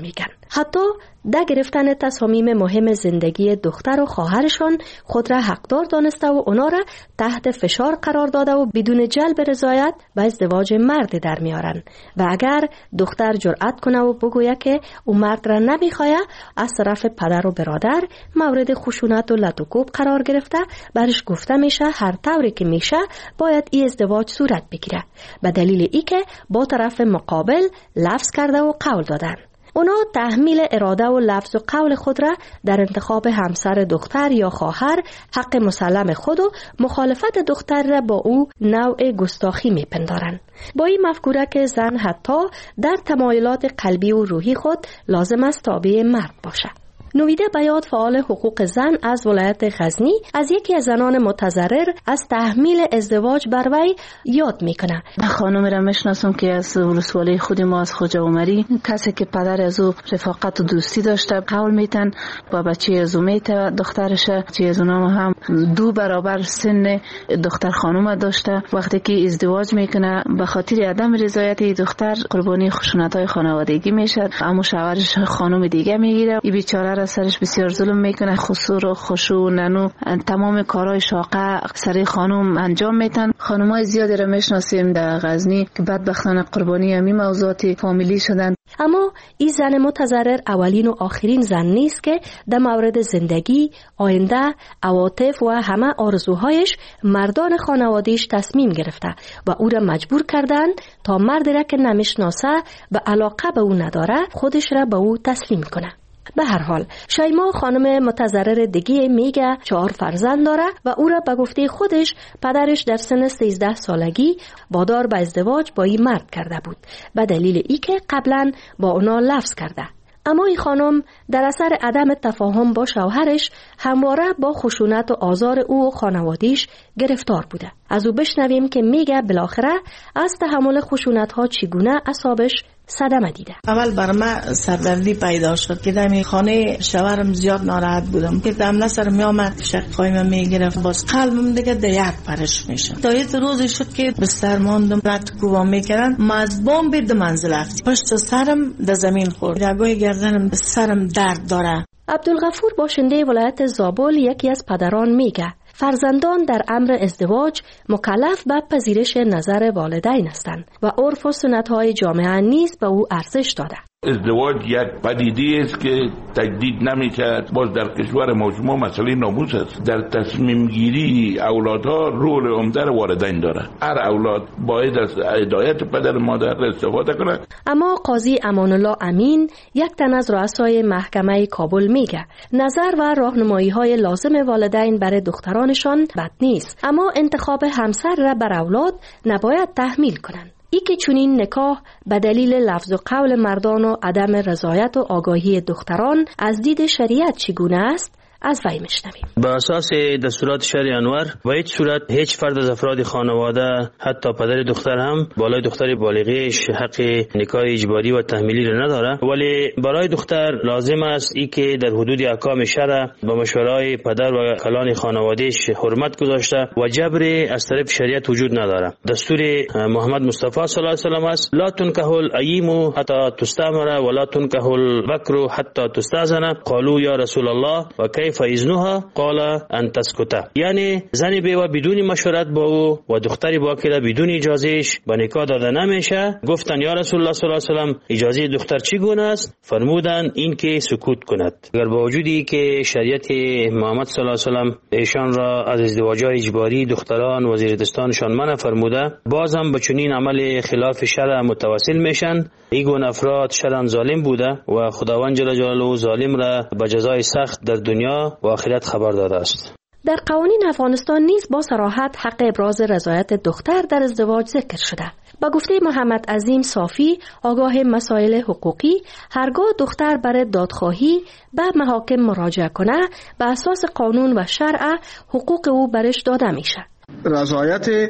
حتی در گرفتن تصامیم مهم زندگی دختر و خواهرشان خود را حقدار دانسته و اونا را تحت فشار قرار داده و بدون جلب رضایت به ازدواج مرد در میارن و اگر دختر جرأت کنه و بگویه که او مرد را نمیخواه، از طرف پدر و برادر مورد خشونت و لط و کوب قرار گرفته برش گفته میشه هر طوری که میشه باید این ازدواج صورت بگیره به دلیل ای که با طرف مقابل لفظ کرده و قول دادن. اونا تحمیل اراده و لفظ و قول خود را در انتخاب همسر دختر یا خواهر حق مسلم خود و مخالفت دختر را با او نوع گستاخی میپندارن. با این مفکوره که زن حتی در تمایلات قلبی و روحی خود لازم است تابع مرد باشه. نویده بیات فعال حقوق زن از ولایت غزنی از یکی از زنان متضرر از تحمیل ازدواج بر وی یاد میکنه. خانم را میشناسم که از ولسوالی خود ما از خوجا عمری، کسی که پدر از او رفاقت و دوستی داشته، قول میتن با بچه از او میته دخترشه، چه از اونها هم دو برابر سن دختر خانم داشته. وقتی که ازدواج میکنه به خاطر عدم رضایت دختر قربانی خشونت‌های خانوادگی میشه، اما شوهرش خانم دیگه میگیره. این بیچاره را سرش بسیار ظلم میکنه، خسور و خشوع ننو تمام کارهای شاقه سر خانم انجام میتن. خانمای زیادی را میشناسیم در غزنی که بدبختانه قربانی همین موضوعات فامیلی شدن. اما این زن متضرر اولین و آخرین زن نیست که در مورد زندگی، آینده، عواطف و همه آرزوهایش مردان خانوادهش تصمیم گرفته و او را مجبور کردند تا مردی را که نمیشناسه و علاقه به او نداره خودش را به او تسلیم کنه. به هر حال شیما خانم متضرر دیگه میگه چهار فرزند داره و او را به گفته خودش پدرش در سن سیزده سالگی وادار به ازدواج با این مرد کرده بود به دلیل ای که قبلا با اونا لفظ کرده. اما این خانم در اثر عدم تفاهم با شوهرش همواره با خشونت و آزار او و خانوادیش گرفتار بوده. از او بشنویم که میگه بالاخره از تحمل خشونت ها چگونه اعصابش صدمه دیده. اول بر من سردردی پیدا شد که در خانه شوهرم زیاد ناراحت بودم که دم سر می آمد شقای من می گرفت، باز قلبم دیگه در یک پرش میشه. تا یه روزی شد که بستر ماندم، رد کوبام میکردن، ما از بام به دو منزل رفتیم، پشت سرم در زمین خورد، رگای گردنم سرم درد داره. عبدالغفور باشنده ولایت زابل یکی از پدران میگه فرزندان در امر ازدواج مکلف به پذیرش نظر والدین هستند و عرف و سنت‌های جامعه نیز به او ارزش داده. ازدواج یک پدیده است که تجدید نمی‌شود. باز در کشور ما شما مسئله ناموس است. در تصمیم گیری اولادها رول عمده را والدین داره. هر اولاد باید از هدایت پدر مادر استفاده کنه. اما قاضی امان الله امین یک تن از رؤسای محکمه کابل میگه نظر و راهنمایی‌های لازم والدین برای دخترانشان بد نیست، اما انتخاب همسر را بر اولاد نباید تحمیل کنند. ای که چنین نکاح به دلیل لفظ و قول مردان و عدم رضایت و آگاهی دختران از دید شریعت چگونه است از وی میشنویم. با اساس دستورات شرع انور و هیچ صورت هیچ فرد از افراد خانواده حتی پدر دختر هم بالای دختر بالغیش حق نکاح اجباری و تحمیلی را نداره، ولی برای دختر لازم است ای که در حدود احکام شرع با مشورای پدر و کلان خانوادهش حرمت گذاشته و جبر از طرف شریعت وجود نداره. دستور محمد مصطفی صلی الله علیه و آله است لا تنکح الاییم حتی تستعمر ولا تنکح البکر حتی تستأذن. قالوا یا رسول الله و کیف فایزنوها قال ان تسکتا، یعنی زن بیوه بدون مشورت با او و دختری باکره بدون اجازهش به نکاح داده نمیشه. گفتن یا رسول الله صلی الله علیه و سلم اجازه دختر چگونه است؟ فرمودند این که سکوت کند. اگر با وجودی که شریعت محمد صلی الله علیه و سلم ایشان را از ازدواج‌های اجباری دختران و زیردستانشان منع فرموده، باز هم به چنین عمل خلاف شرع متوسل میشن. این گونه افراد شرعاً ظالم بوده و خداوند جل جلاله ظالم را به جزای سخت در دنیا و آخرت خبر داده است. در قوانین افغانستان نیز با صراحت حق ابراز رضایت دختر در ازدواج ذکر شده. با گفته محمد عظیم صافی آگاه مسائل حقوقی، هرگاه دختر برای دادخواهی به محاکم مراجعه کنه به اساس قانون و شرع حقوق او برش داده میشه. رضایت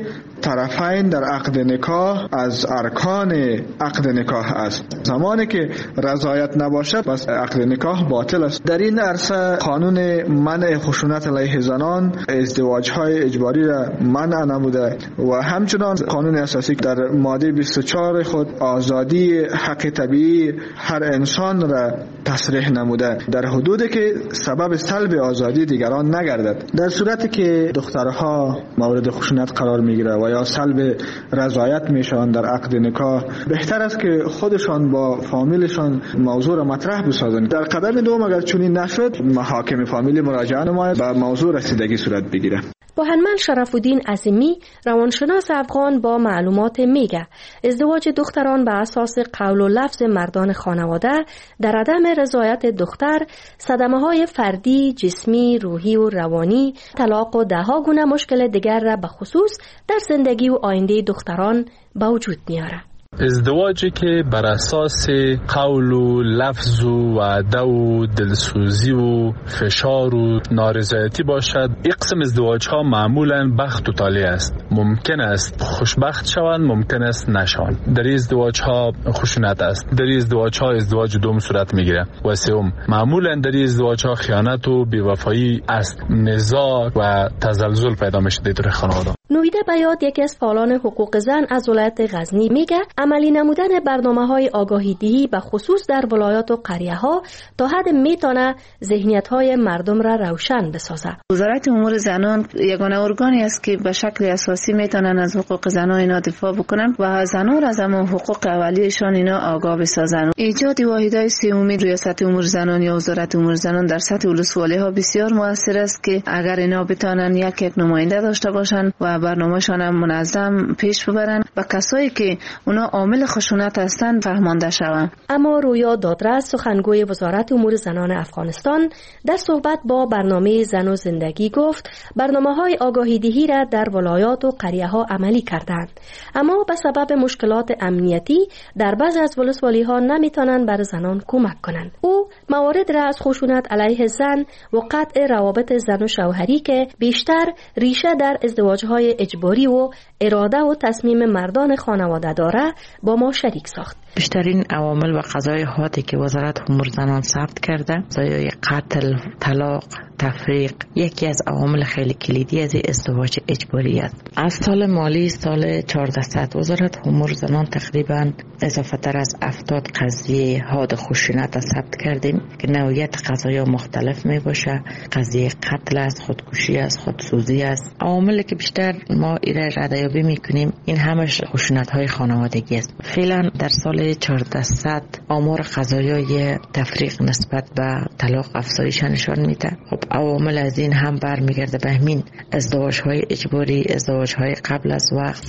طرفین در عقد نکاح از ارکان عقد نکاح است. زمانی که رضایت نباشد پس عقد نکاح باطل است. در این عرصه قانون منع خشونت علیه زنان ازدواج های اجباری را منع نموده و همچنان قانون اساسی در ماده بیست و چهار خود آزادی حق طبیعی هر انسان را تصریح نموده در حدودی که سبب سلب آزادی دیگران نگردد. در صورتی که دخترها مورد خشونت قرار میگیره و یا سلب رضایت میشن در عقد نکاح، بهتر است که خودشان با فامیلشان موضوع را مطرح بسازند. در قدم دوم اگر چنین نشد محاکم فامیلی مراجعه نماید و موضوع رسیدگی صورت بگیره. بوهنمند شرف‌الدین عظیمی روانشناس افغان با معلومات میگه ازدواج دختران بر اساس قول و لفظ مردان خانواده در عدم رضایت دختر صدمه‌های فردی، جسمی، روحی و روانی، طلاق و ده‌ها گونه مشکل دیگر را به خصوص در زندگی و آینده دختران به وجود میاره. ازدواجی که بر اساس قول و لفظ و وعده و دلسوزی و فشار و نارضایتی باشد، این قسم ازدواج ها معمولا بخت و طالع است. ممکن است خوشبخت شوند، ممکن است نشوند. در این ازدواج ها خشونت است. در این ازدواج ها ازدواج دوم صورت میگیره. و سوم معمولا در این ازدواج ها خیانت و بی‌وفایی است. نزاع و تزلزل پیدا میشه در خانواده. نویده بیاد یکی از فعالان حقوق زن از ولایت غزنی میگه عملی نمودن برنامه‌های آگاهی دهی به خصوص در ولایات و قریه‌ها تا حد میتونه ذهنیت‌های مردم را روشن بسازه. وزارت امور زنان یگانه ارگانی است که به شکل اساسی میتونن از حقوق زنان اینا دفاع بکنن و زنان از همون حقوق اولیه‌شان اینا آگاه بسازن. ایجاد واحدهای سومی ریاست امور زنان یا وزارت امور زنان در سطح ولسوالی‌ها بسیار موثر است که اگر اینا بتونن یک یک نماینده داشته باشن و برنامه‌شان هم منظم پیش ببرن و کسایی که اونا عامل خشونت هستند فهمانده شوند. اما رویا دادرس سخنگوی وزارت امور زنان افغانستان در صحبت با برنامه زن و زندگی گفت برنامه‌های آگاهی دهی را در ولایات و قریه‌ها عملی کردند، اما به سبب مشکلات امنیتی در بعضی از ولسوالی‌ها نمیتونن بر زنان کمک کنند. او موارد را از خشونت علیه زن و قطع روابط زن و شوهری که بیشتر ریشه در ازدواج‌های اجباری و اراده و تصمیم مردان خانواده داره با ما شریک ساخت. بیشترین عوامل و قضایاتی که وزارت امور زنان ثبت کرده، قضایای قتل، طلاق، تفریق یکی از عوامل خیلی کلیدی از ازدواج اجباری است. از سال مالی سال چهارده وزارت امور زنان تقریبا اضافه تر از هفتاد قضیه حاد خشونت ثبت کردیم که نوعیت قضایا مختلف می باشه. قضیه قتل است، خودکشی است، خودسوزی است. عواملی که بیشتر ما ایره ردیابی میکنیم این همش خشونت های خانوادگی است. فعلا در سال چهارده آمار قضایای تفریق نسبت به طلاق افزایش نشان میده. خب عوامل از این هم برمیگرده به همین ازدواج های اجباری، ازدواج های قبل از وقت.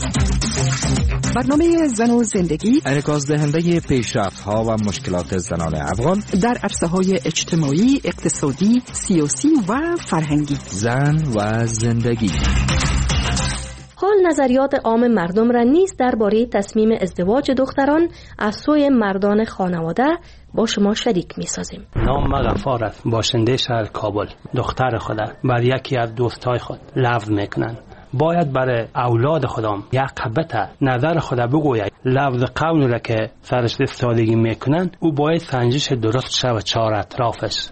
برنامه زن و زندگی انعکاس دهنده پیشرفت ها و مشکلات زنان افغان در عرصه های اجتماعی، اقتصادی، سیاسی و فرهنگی. زن و زندگی. حال نظریات عام مردم را نیز درباره تصمیم ازدواج دختران از سوی مردان خانواده با شما شریک می سازیم. نام ما غفار، باشنده شهر کابل. دختر خود بر یکی از دوستای خود لو میکنن. باید برای اولاد خودم یک قبطه نظر خود بگوید. لفظ قول را که سرش استفاده میکنن او باید سنجش درست شود چهار اطرافش.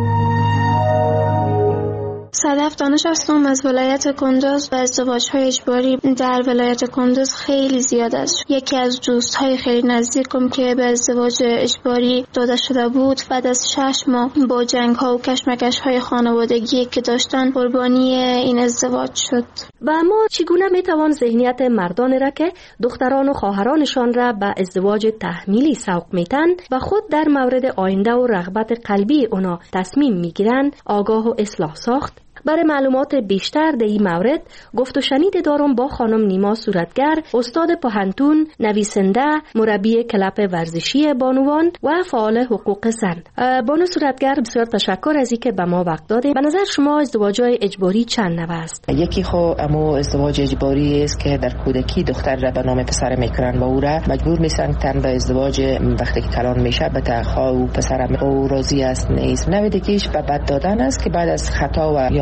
صدف دانش هستم از ولایت کندوز و ازدواج‌های اجباری در ولایت کندوز خیلی زیاد است. یکی از دوست‌های خیلی نزدیکم که به ازدواج اجباری داده شده بود بعد از شش ماه با جنگ‌ها و کشمکش‌های خانوادگی که داشتن قربانی این ازدواج شد. و اما چگونه میتوان ذهنیت مردان را که دختران و خواهرانشان را به ازدواج تحمیلی سوق میتن و خود در مورد آینده و رغبت قلبی اونا تصمیم میگیرن آگاه و اصلاح ساخت؟ برای معلومات بیشتر در این مورد گفت و شنید دارم با خانم نیما صورتگر، استاد پوهنتون، نویسنده، مربی کلب ورزشی بانوان و فعال حقوق زن. بانو صورتگر بسیار تشکر از اینکه به ما وقت دادید. به نظر شما ازدواج‌های اجباری چند نوع است؟ یکی خو اما ازدواج اجباری است که در کودکی دختر را به نام پسر میکنن و او را مجبور میسن تن به ازدواج وقتی که کلان میشه به تخا و پسر او راضی است نیست. نوع دیگه‌اش به بد دادن است که بعد از خطا و یا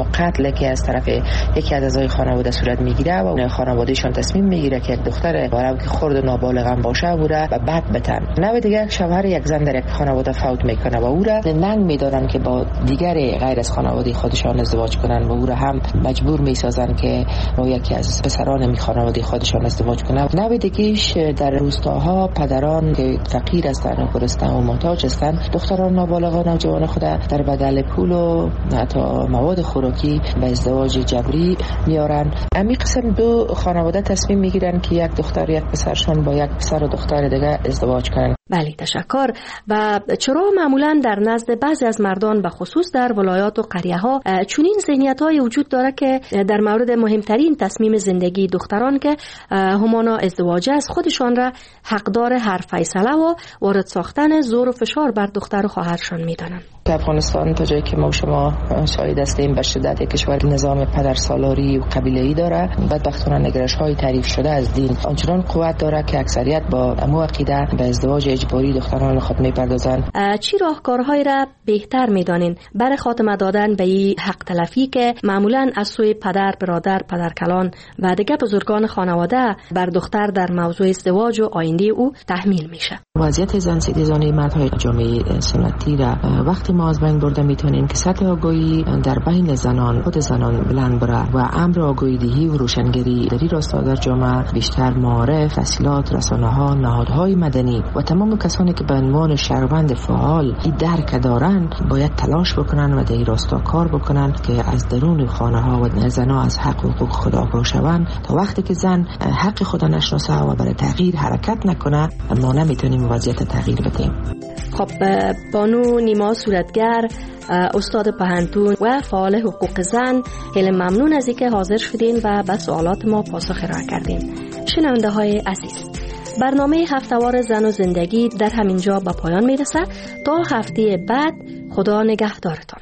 قتل که از طرف یکی از اعضای خانواده صورت میگیره و خانوادهشان تصمیم میگیره که یک دختر ولو که خرد و نابالغ هم باشه او را و بعد بتن. نوع دیگه شوهر یک زن در یک خانواده فوت میکنه و او را ننگ میدارن که با دیگر غیر از خانواده خودشان ازدواج کنن و او را هم مجبور میسازن که با یکی از پسران می خانواده خودشان ازدواج کنه. نوع دیگه‌اش در روستاها پدران که فقیر هستند و گرسنه و محتاج هستند دختران نابالغ و نوجوان خود در بدل پول و حتی مواد خوراکی به ازدواج جبری میارن. امی قسم دو خانواده تصمیم میگیرن که یک دختر یک پسرشون با یک پسر و دختر دیگه ازدواج کنن. بله تشکر. و چرا معمولا در نزد بعضی از مردان به خصوص در ولایات و قریه ها چنین ذهنیت های وجود داره که در مورد مهمترین تصمیم زندگی دختران که همانا ازدواج است خودشان را حقدار هر فیصله و وارد ساختن زور و فشار بر دختر و خواهرشان میدانند؟ افغانستان تا جایی که ما شما شاهد هستیم به شدت کشور نظام پدرسالاری و قبیله‌ای داره. بدبختانه نگرش‌های تعریف شده از دین آنچنان قوت داره که اکثریت با امو عقیده به ازدواج اجباری دختران خود میپردازند. چی راهکارهایی را بهتر میدانین برای خاتمه دادن به این حق تلفی که معمولا از سوی پدر، برادر، پدرکلان و دیگر بزرگان خانواده بر دختر در موضوع ازدواج و آینده او تحمیل میشه؟ وضعیت زن ستیزانی مردهای جامعه سنتی را وقتی ما از بین برده میتونیم که سطح آگاهی در بین زنان خود زنان بلند بره و امر آگاهی دهی و روشنگری در این راستا در جامعه بیشتر معارف، تحصیلات، رسانه‌ها، نهادهای مدنی و تمام کسانی که به عنوان شهروند فعال این درک دارن باید تلاش بکنن و در این راستا کار بکنن که از درون خانه‌ها و زنها از حق و حقوق خود آگاه شوند. تا وقتی که زن حق خود نشناسه و برای تغییر حرکت نکنه ما نمیتونیم وضعیت تغییر بدیم. خب بانو نیما صورتگر، استاد پهنتون و فعال حقوق زن، خیلی ممنون از اینکه حاضر شدین و به سوالات ما پاسخ ارائه کردین. شنونده های عزیز، برنامه هفتهوار زن و زندگی در همینجا به پایان میرسه. تا هفته بعد خدا نگهدارتان.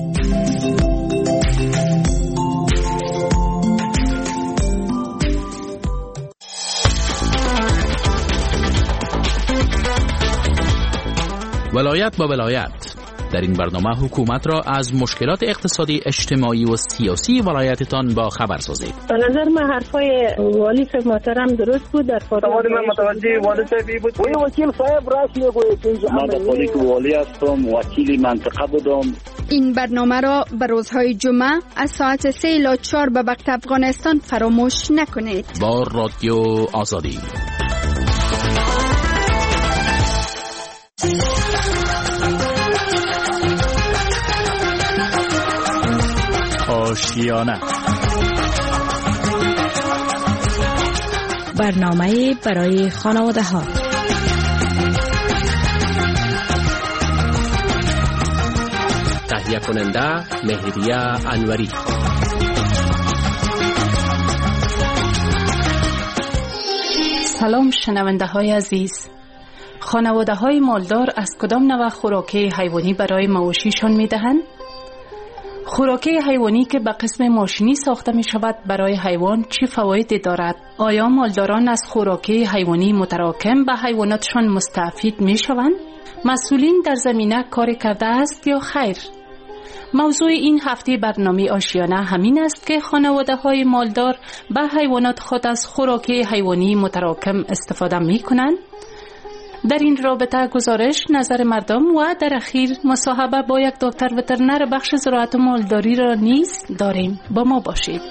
ولایت با ولایت. در این برنامه حکومت را از مشکلات اقتصادی، اجتماعی و سیاسی ولایتتان با خبر سازید. به نظر من حرفای والی صاحب محترم درست بود. در سوال من متوجه والی صاحبی بود. وی وکیل صاحب راست میگوید که من در که والی هستم، وکیل منطقه بودم. این برنامه را به روزهای جمعه از ساعت سه الی چهار به وقت افغانستان فراموش نکنید. با رادیو آزادی. آشیانه، برنامه برای خانواده ها. تهیه کننده مهریه انوری. سلام شنونده های عزیز. خانواده های مالدار از کدام نوع خوراکی حیوانی برای مواشیشان می دهند؟ خوراکی حیوانی که به قسم ماشینی ساخته می شود برای حیوان چه فوایدی دارد؟ آیا مالداران از خوراکی حیوانی متراکم به حیواناتشان مستفید می شوند؟ مسئولین در زمینه کار کرده است یا خیر؟ موضوع این هفته برنامه آشیانه همین است که خانواده های مالدار به حیوانات خود از خوراکی حیوانی متراکم استفاده می کنند. در این رابطه گزارش، نظر مردم و در اخیر مصاحبه با یک دکتر وترنر بخش زراعت و مالداری را نیز داریم. با ما باشید.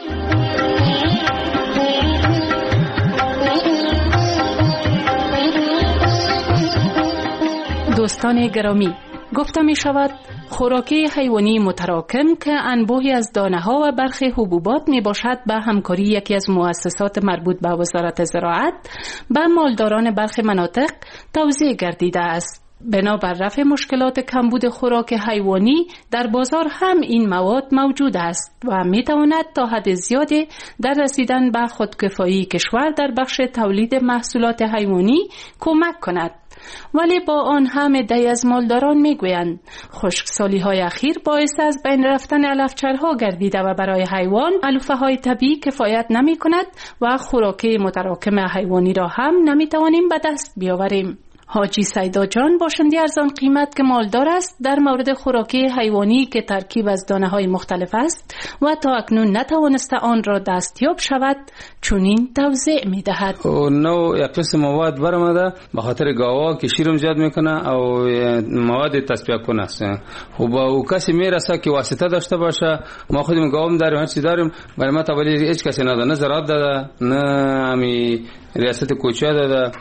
دوستان گرامی، گفته می شود خوراکی حیوانی متراکم که انبوهی از دانه ها و برخی حبوبات می باشد به همکاری یکی از مؤسسات مربوط به وزارت زراعت به مالداران برخی مناطق توزیع گردیده است. بنابر رفع مشکلات کمبود خوراک حیوانی در بازار هم این مواد موجود است و می تواند تا حد زیادی در رسیدن به خودکفایی کشور در بخش تولید محصولات حیوانی کمک کند. ولی با آن هم عده‌ای از مالداران میگویند خشکسالی های اخیر باعث از بین رفتن علفچرها گردیده و برای حیوان علوفه های طبیعی کفایت نمی کند و خوراکی متراکم حیوانی را هم نمی توانیم به دست بیاوریم. حاجی سیدا جان باشنده ارزان قیمت که مالدار است در مورد خوراکی حیوانی که ترکیب از دانه‌های مختلف است و تا اکنون نتوانسته آن را دستیاب شود چنین توضیح می‌دهد. نو یک قسم مواد برآمده به خاطر گاوا که شیرم زیاد میکنه او مواد تصفیه کنه است. خب او کسی میرسه که واسطه داشته باشه، ما خودمون گاوم داریم، هر چیز داریم، برای ما تولی هیچ کسی نداره، نه زراعت داده نه امی ریاست کوچه داده.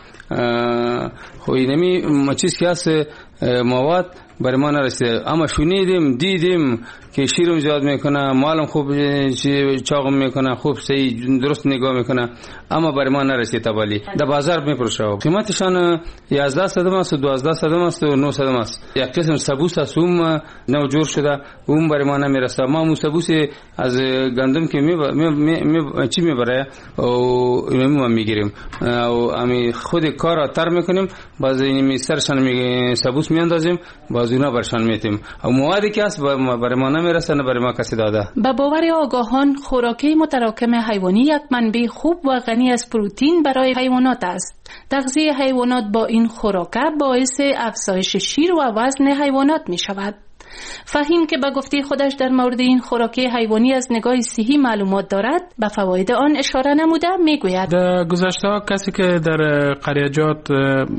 خب اینمی چیز که هست مواد برای ما نرسیده، اما شنیدیم دیدیم که شیرم زیاد میکنه، مالم خوب چاقم میکنه، خوب صحیح درست نگاه میکنه، اما برای ما نرسیده. ولی در بازار میپروشه، قیمتشان یازده صدم است، دوازده صدم است و نه صدم است. یک قسم سبوس است اون نو جور شده، اون برای ما نمیرسه. ما اون سبوس از گندم که می می می چی میبره و اینو ما میگیریم و امی خود کارا تر میکنیم، باز این سرشان می سبوس میاندازیم، باز اونا برشان میتیم. و موادی که است برای ما نمیرسه، نه برای ما کسی داده. به باور آگاهان خوراکی متراکم حیوانی یک منبع خوب و غنی از پروتئین برای حیوانات است. تغذیه حیوانات با این خوراک باعث افزایش شیر و وزن حیوانات می شود. فهیم که به گفته خودش در مورد این خوراکی حیوانی از نگاه صحی معلومات دارد، به فواید آن اشاره نموده میگوید. در گذشته کسی که در قریجات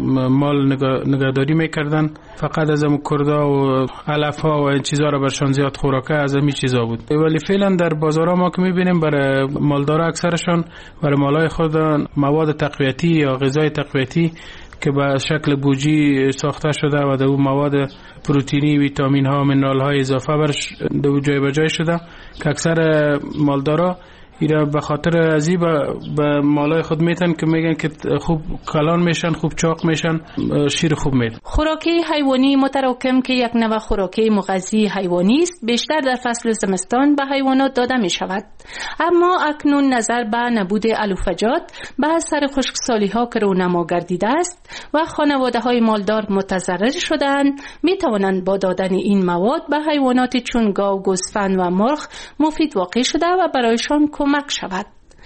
مال نگهداری میکردن فقط از ام کردا و علف ها و این چیزا را برشان زیاد خوراکه از این چیزا بود، ولی فعلا در بازارها ما که میبینیم برای مالدارا اکثرشان برای مالای خود مواد تقویتی یا غذای تقویتی که به شکل بوجی ساخته شده و در اون مواد پروتئینی، ویتامین ها، منرال های اضافه برش دو جای به جای شده که اکثر مالدارا اینا به خاطر ازی به مالای خود میتن که میگن که خوب کلان میشن، خوب چاق میشن، شیر خوب میدن. خوراکی حیوانی متراکم که یک نوع خوراکی مغذی حیوانی است، بیشتر در فصل زمستان به حیوانات داده می شود. اما اکنون نظر به نبود علوفجات به اثر خشکسالی ها که رونما گردیده است و خانواده های مالدار متضرر شدند، می توانند با دادن این مواد به حیوانات چون گاو، گوسفند و مرغ مفید واقع شده و برایشان کمک شود.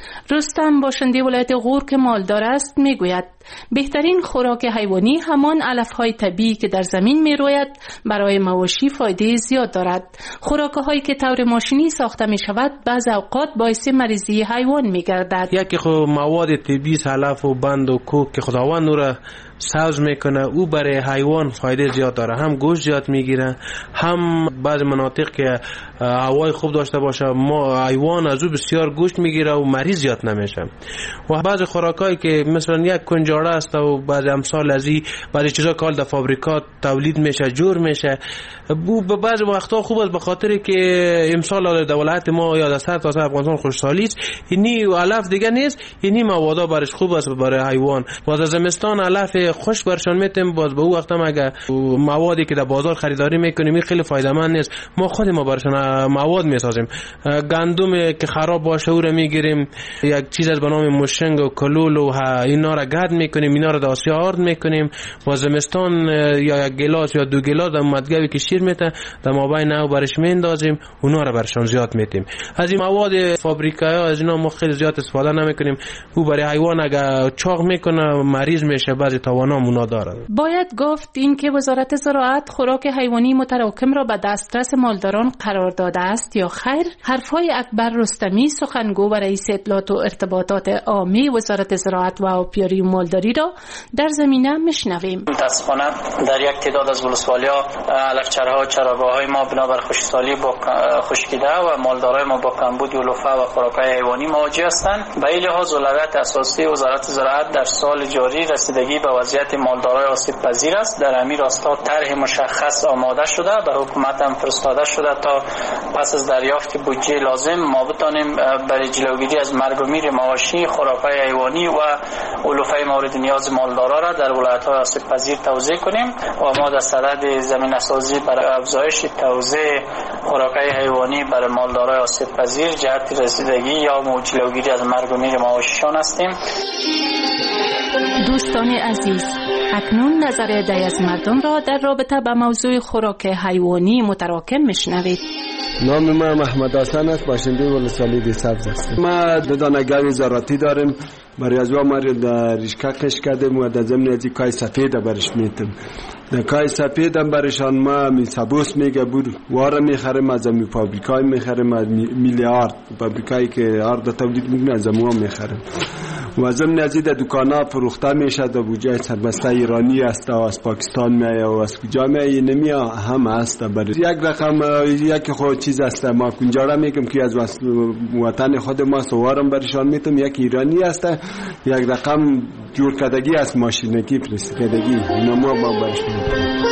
رستم باشنده ولایت غور که مالدار است میگوید بهترین خوراک حیوانی همان علفهای طبیعی که در زمین میروید برای مواشی فایده زیاد دارد. خوراک‌هایی که طور ماشینی ساخته می شود بعض اوقات باعث مریضی حیوان می گردد. یکی خو مواد طبیعی علف و بند و کوک که خداوند او را سبز میکنه، او برای حیوان فایده زیاد داره، هم گوشت زیاد میگیره، هم بعض مناطق که هوای خوب داشته باشه ما حیوان از او بسیار گوشت میگیره و مریض زیاد نمیشه. و بعض خوراکایی که مثلا یک کنجاړه است و بعض امثال از این بعضی چیزا کال در فابریکات تولید میشه، جور میشه، بو به بعض وقتا خوب است به خاطر که امسال دولت ما یا در سر تا افغانستان خوشحالی است، اینی علف دیگه نیست، اینی موادا برش خوب است برای حیوان. و در زمستان علف خوش برشان میتیم، باز به او وقت هم اگه موادی که در بازار خریداری میکنیم خیلی فایده مند نیست، ما خود ما برشان مواد میسازیم. گندم که خراب باشه او رو میگیریم، یک چیز از به نام مشنگ و کلول و اینا را گرد میکنیم، اینا را در آسیا آرد میکنیم. و زمستان یا یک گلاس یا دو گلاس در مدگوی که شیر میته در مابین نو برش میندازیم، اونا را برشان زیاد میتیم. از این مواد فابریکایی ها از اینا ما خیلی زیاد استفاده نمیکنیم، او برای حیوان اگه چاق میکنه مریض میشه، بعضی تاوانا مونا داره. باید گفت این که وزارت زراعت خوراک حیوانی متراکم را به دسترس مالداران قرار داده است یا خیر؟ حرفهای اکبر رستمی سخنگو و رئیس اطلاعات و ارتباطات عامی وزارت زراعت و آبیاری و مالداری را در زمینه میشنویم. متاسفانه در یک تعداد از ولسوالی‌ها علفچرها و چراگاه‌های ما بنابر خشکسالی با خشکیده و مالدارای ما با کمبود علوفه و خوراک‌های حیوانی مواجه هستند. به این لحاظ اولویت اساسی وزارت زراعت در سال جاری رسیدگی به وضعیت مالدارای آسیب پذیر است. در همین راستا طرح مشخص آماده شده، به حکومت هم فرستاده شده تا پس از دریافت بودجه لازم ما بتانیم برای جلوگیری از مرگ و میر مواشی، خوراک‌های حیوانی و علوفه مورد نیاز مالدارا را در ولایت‌های آسیب پذیر توزیع کنیم و ما در صدد زمینه‌سازی برای افزایش توزیع خوراک‌های حیوانی برای مالدارای آسیب پذیر جهت رسیدگی یا جلوگیری از مرگ و میر مواشیشان هستیم. دوستان عزیز، اکنون نظر عده‌ای از مردم را در رابطه با موضوع خوراک حیوانی متراکم میشنوید. نام من محمد حسن است، باشنده ولسوالی دی سبز هستم. ما دو دانه گاوی زراعتی داریم، برای از ما در ریشکه قش کردیم و در ضمن از کای سفید برش میتیم. در کای سفید هم برشان ما می سبوس میگه بود واره میخریم، از می فابریکای میخریم، از میلیارد فابریکایی که آرد تولید میکنه از ما میخریم. و ضمن از این دکانا فروخته میشه در بودجه سربسته ایرانی است و از پاکستان میایه و از کجا میایه نمیا هم است. برای یک رقم یک خود چیز است ما کنجاره میگم که از وطن خود ما سوارم برشان میتم، یک ایرانی است، یک رقم جور کردگی است، ماشینکی پرستکدگی نما ما برشان میتم.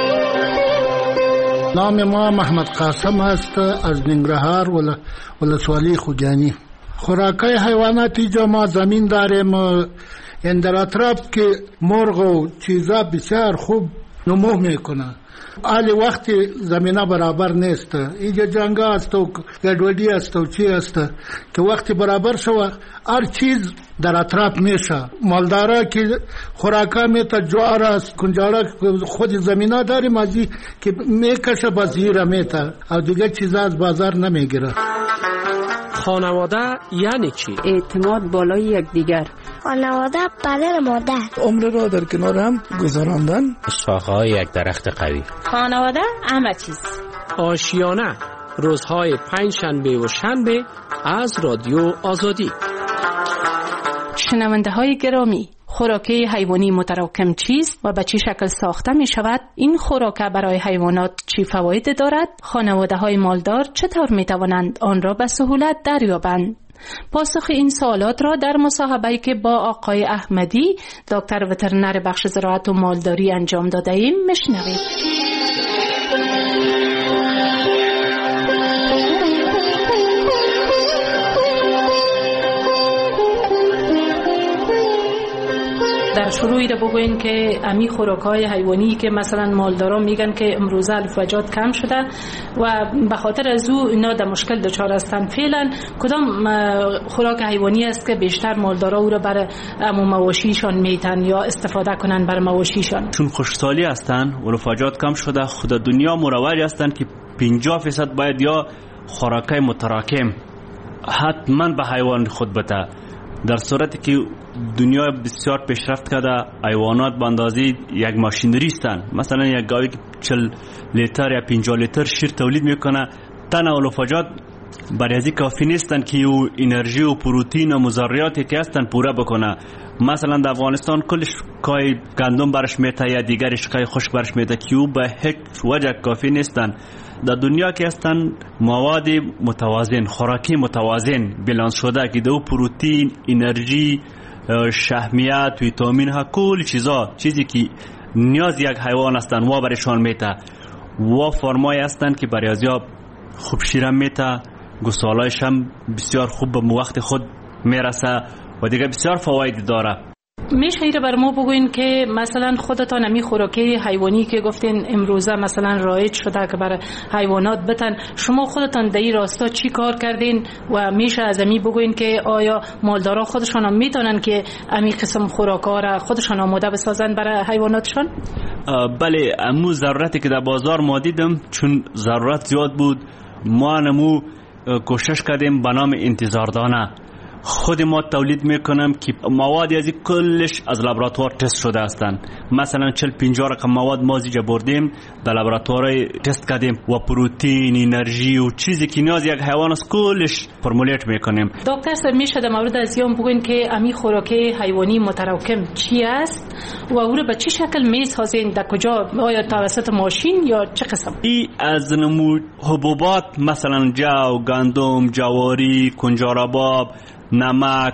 نام ما محمد قاسم است، از ننگرهار ولسوالی خوجانی. خوراکای حیواناتی جو ما زمین داریم، این در اطراف که مرغ و چیزا بسیار خوب نمو میکنه. آلی وقتی زمینه برابر نیست، اینجا جنگا است و گدودی است و چی است که وقتی برابر شوه هر چیز در اطراف میشه. مالدارا که خوراکا میتا جوار است، کنجارا خود زمینه داریم ازی که میکشه بازیره میتا و دیگه چیزا از بازار نمیگیره. خانواده یعنی چی؟ اعتماد بالای یکدیگر. خانواده پدر مادر. عمر را در کنار هم گذراندن. شاخه‌های یک درخت قوی. خانواده همه چیز. آشیانه روزهای پنج شنبه و شنبه از رادیو آزادی. شنونده های گرامی، خوراک حیوانی متراکم چیست و به چه شکل ساخته می شود؟ این خوراک برای حیوانات چی فواید دارد؟ خانواده های مالدار چطور می توانند آن را به سهولت دریابند؟ پاسخ این سوالات را در مصاحبه‌ای که با آقای احمدی، دکتر وترنر بخش زراعت و مالداری انجام داده ایم میشنوید. در شروعی را بگوین که امی خوراک‌های حیوانی که مثلا مالدارا میگن که امروزه الفجات کم شده و به خاطر از او اینا در مشکل دچار هستند، فعلا کدام خوراک حیوانی است که بیشتر مالدارا او را برای امو مواشیشان میتن یا استفاده کنن برای مواشیشان؟ چون خشکسالی هستن و الفجات کم شده، خود دنیا مروج هستند که پنجاه درصد باید یا خوراکای متراکم حتما به حیوان خود بده. در صورتی که دنیا بسیار پیشرفت کرده، حیوانات به اندازه یک ماشینری هستند. مثلا یک گاوی که چهل لیتر یا پنجاه لیتر شیر تولید میکنه، تن اولوفاجات برای ازی کافی نیستند که او انرژی و پروتئین و مضریاتی که هستند پوره بکنه. مثلا در افغانستان کلش کای گندم برش میته یا دیگرش کای خشک برش میته که او به هیچ وجه کافی نیستند. در دنیا که هستن مواد متوازن، خوراکی متوازن بیلانس شده که دو پروتئین، انرژی، شحمیات، ویتامین ها، کل چیزا چیزی که نیاز یک حیوان هستن و برایشان میته و فرمای هستن که برای ازیا خوب شیرم میته، گسالایش هم بسیار خوب به وقت خود میرسه و دیگه بسیار فواید داره. میشه ایره بر ما بگوین که مثلا خودتان امی خوراکی حیوانی که گفتین امروزه مثلا رایج شده که برای حیوانات بتن، شما خودتان در این راستا چی کار کردین و میشه از امی بگوین که آیا مالدارا خودشان هم میتونن که امی قسم خوراکا را خودشان آماده بسازن برای حیواناتشان؟ بله، امو ضرورتی که در بازار ما دیدم چون ضرورت زیاد بود، ما نمو کوشش کردیم به نام انتظاردانه خود ما تولید میکنم که مواد از کلش از لابراتوار تست شده هستند. مثلا چهل پنجاه رقم مواد ما زیجا بردیم در لابراتوار تست کردیم و پروتئین، انرژی و چیزی که نیاز یک حیوان است کلش فرمولیت میکنیم. دکتر صاحب میشه در مورد از یام بگوین که امی خوراکی حیوانی متراکم چی است و او رو به چه شکل میسازین؟ در کجا؟ آیا توسط ماشین یا چه قسم؟ ای از نمو حبوبات مثلا جو، گندم، جواری، کنجاراباب، نمک،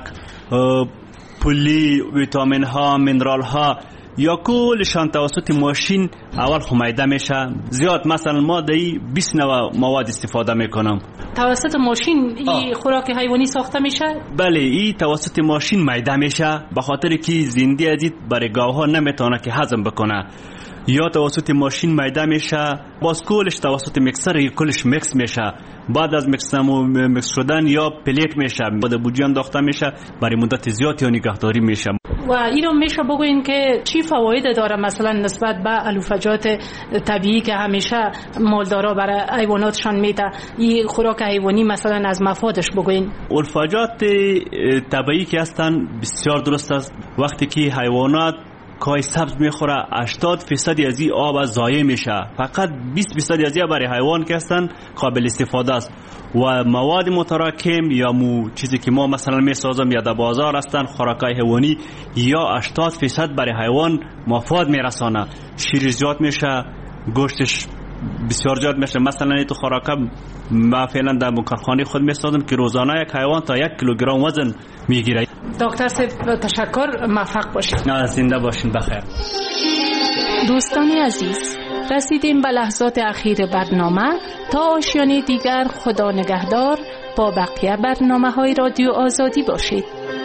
پلی، ویتامین ها، منرال ها یا کلشان توسط ماشین اول خمیده میشه. زیاد مثلا ما دایی بیست نوع مواد استفاده میکنم. توسط ماشین این خوراک حیوانی ساخته میشه؟ بله، این توسط ماشین میده میشه به خاطر که زنده ازید برای گاوها نمیتونه که هضم بکنه. یا توسط ماشین میده میشه، باز کلش توسط میکسر یا کلش میکس میشه. بعد از میکس شدن یا پلیت میشه، بعد بوجی انداخته میشه، برای مدت زیادی نگهداری میشه. و اینو میشه بگوین که چی فواید داره مثلا نسبت به علوفجات طبیعی که همیشه مالدارا برای حیواناتشان میده، این خوراک حیوانی مثلا از مفادش بگوین؟ علوفجات طبیعی که هستن بسیار درست است. وقتی که حیوانات کای سبز میخوره هشتاد فیصد از این آب از ضایع میشه، فقط بیست فیصد از این برای حیوان که هستن قابل استفاده است. و مواد متراکم یا مو چیزی که ما مثلا میسازم یا در بازار هستن خوراکای حیوانی یا هشتاد فیصد برای حیوان مفاد میرسانه. شیر زیاد میشه، گوشتش بسیار زیاد میشه. مثلا تو خوراکا ما فعلا در کارخانه خود میسازم که روزانه یک حیوان تا یک کیلوگرم وزن میگیره. دکتر صاحب تشکر، موفق باشید. نه زنده باشین، بخیر. دوستان عزیز، رسیدیم به لحظات اخیر برنامه. تا آشیانه دیگر خدا نگهدار. با بقیه برنامه های رادیو آزادی باشید.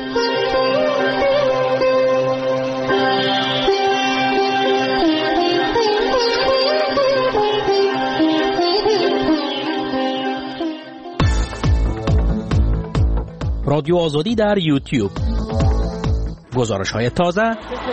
رادیو آزادی در یوتیوب. گزارش های تازه.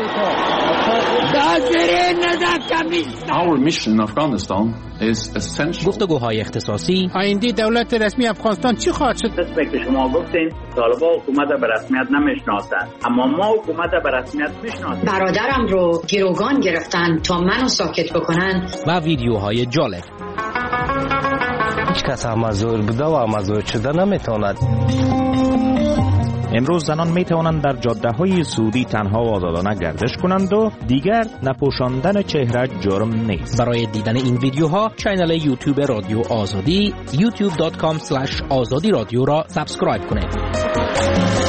Our mission in Afghanistan is essential. گفتگوهای اختصاصی. آینده دولت رسمی افغانستان چی خواهد شد؟ قسمی که شما گفتین طالبان حکومت به رسمیت نمیشناسند، اما ما حکومت به رسمیت میشناسیم. برادرم رو گروگان گرفتن تا منو ساکت بکنن. و ویدیوهای جالب. هیچ کس مزور بوده و مزور شده نمیتواند. امروز زنان می توانند در جاده های سعودی تنها و آزادانه گردش کنند و دیگر نپوشاندن چهره جرم نیست. برای دیدن این ویدیوها کانال یوتیوب رادیو آزادی یوتیوب دات کام اسلش آزادی رادیو را سابسکرایب کنید.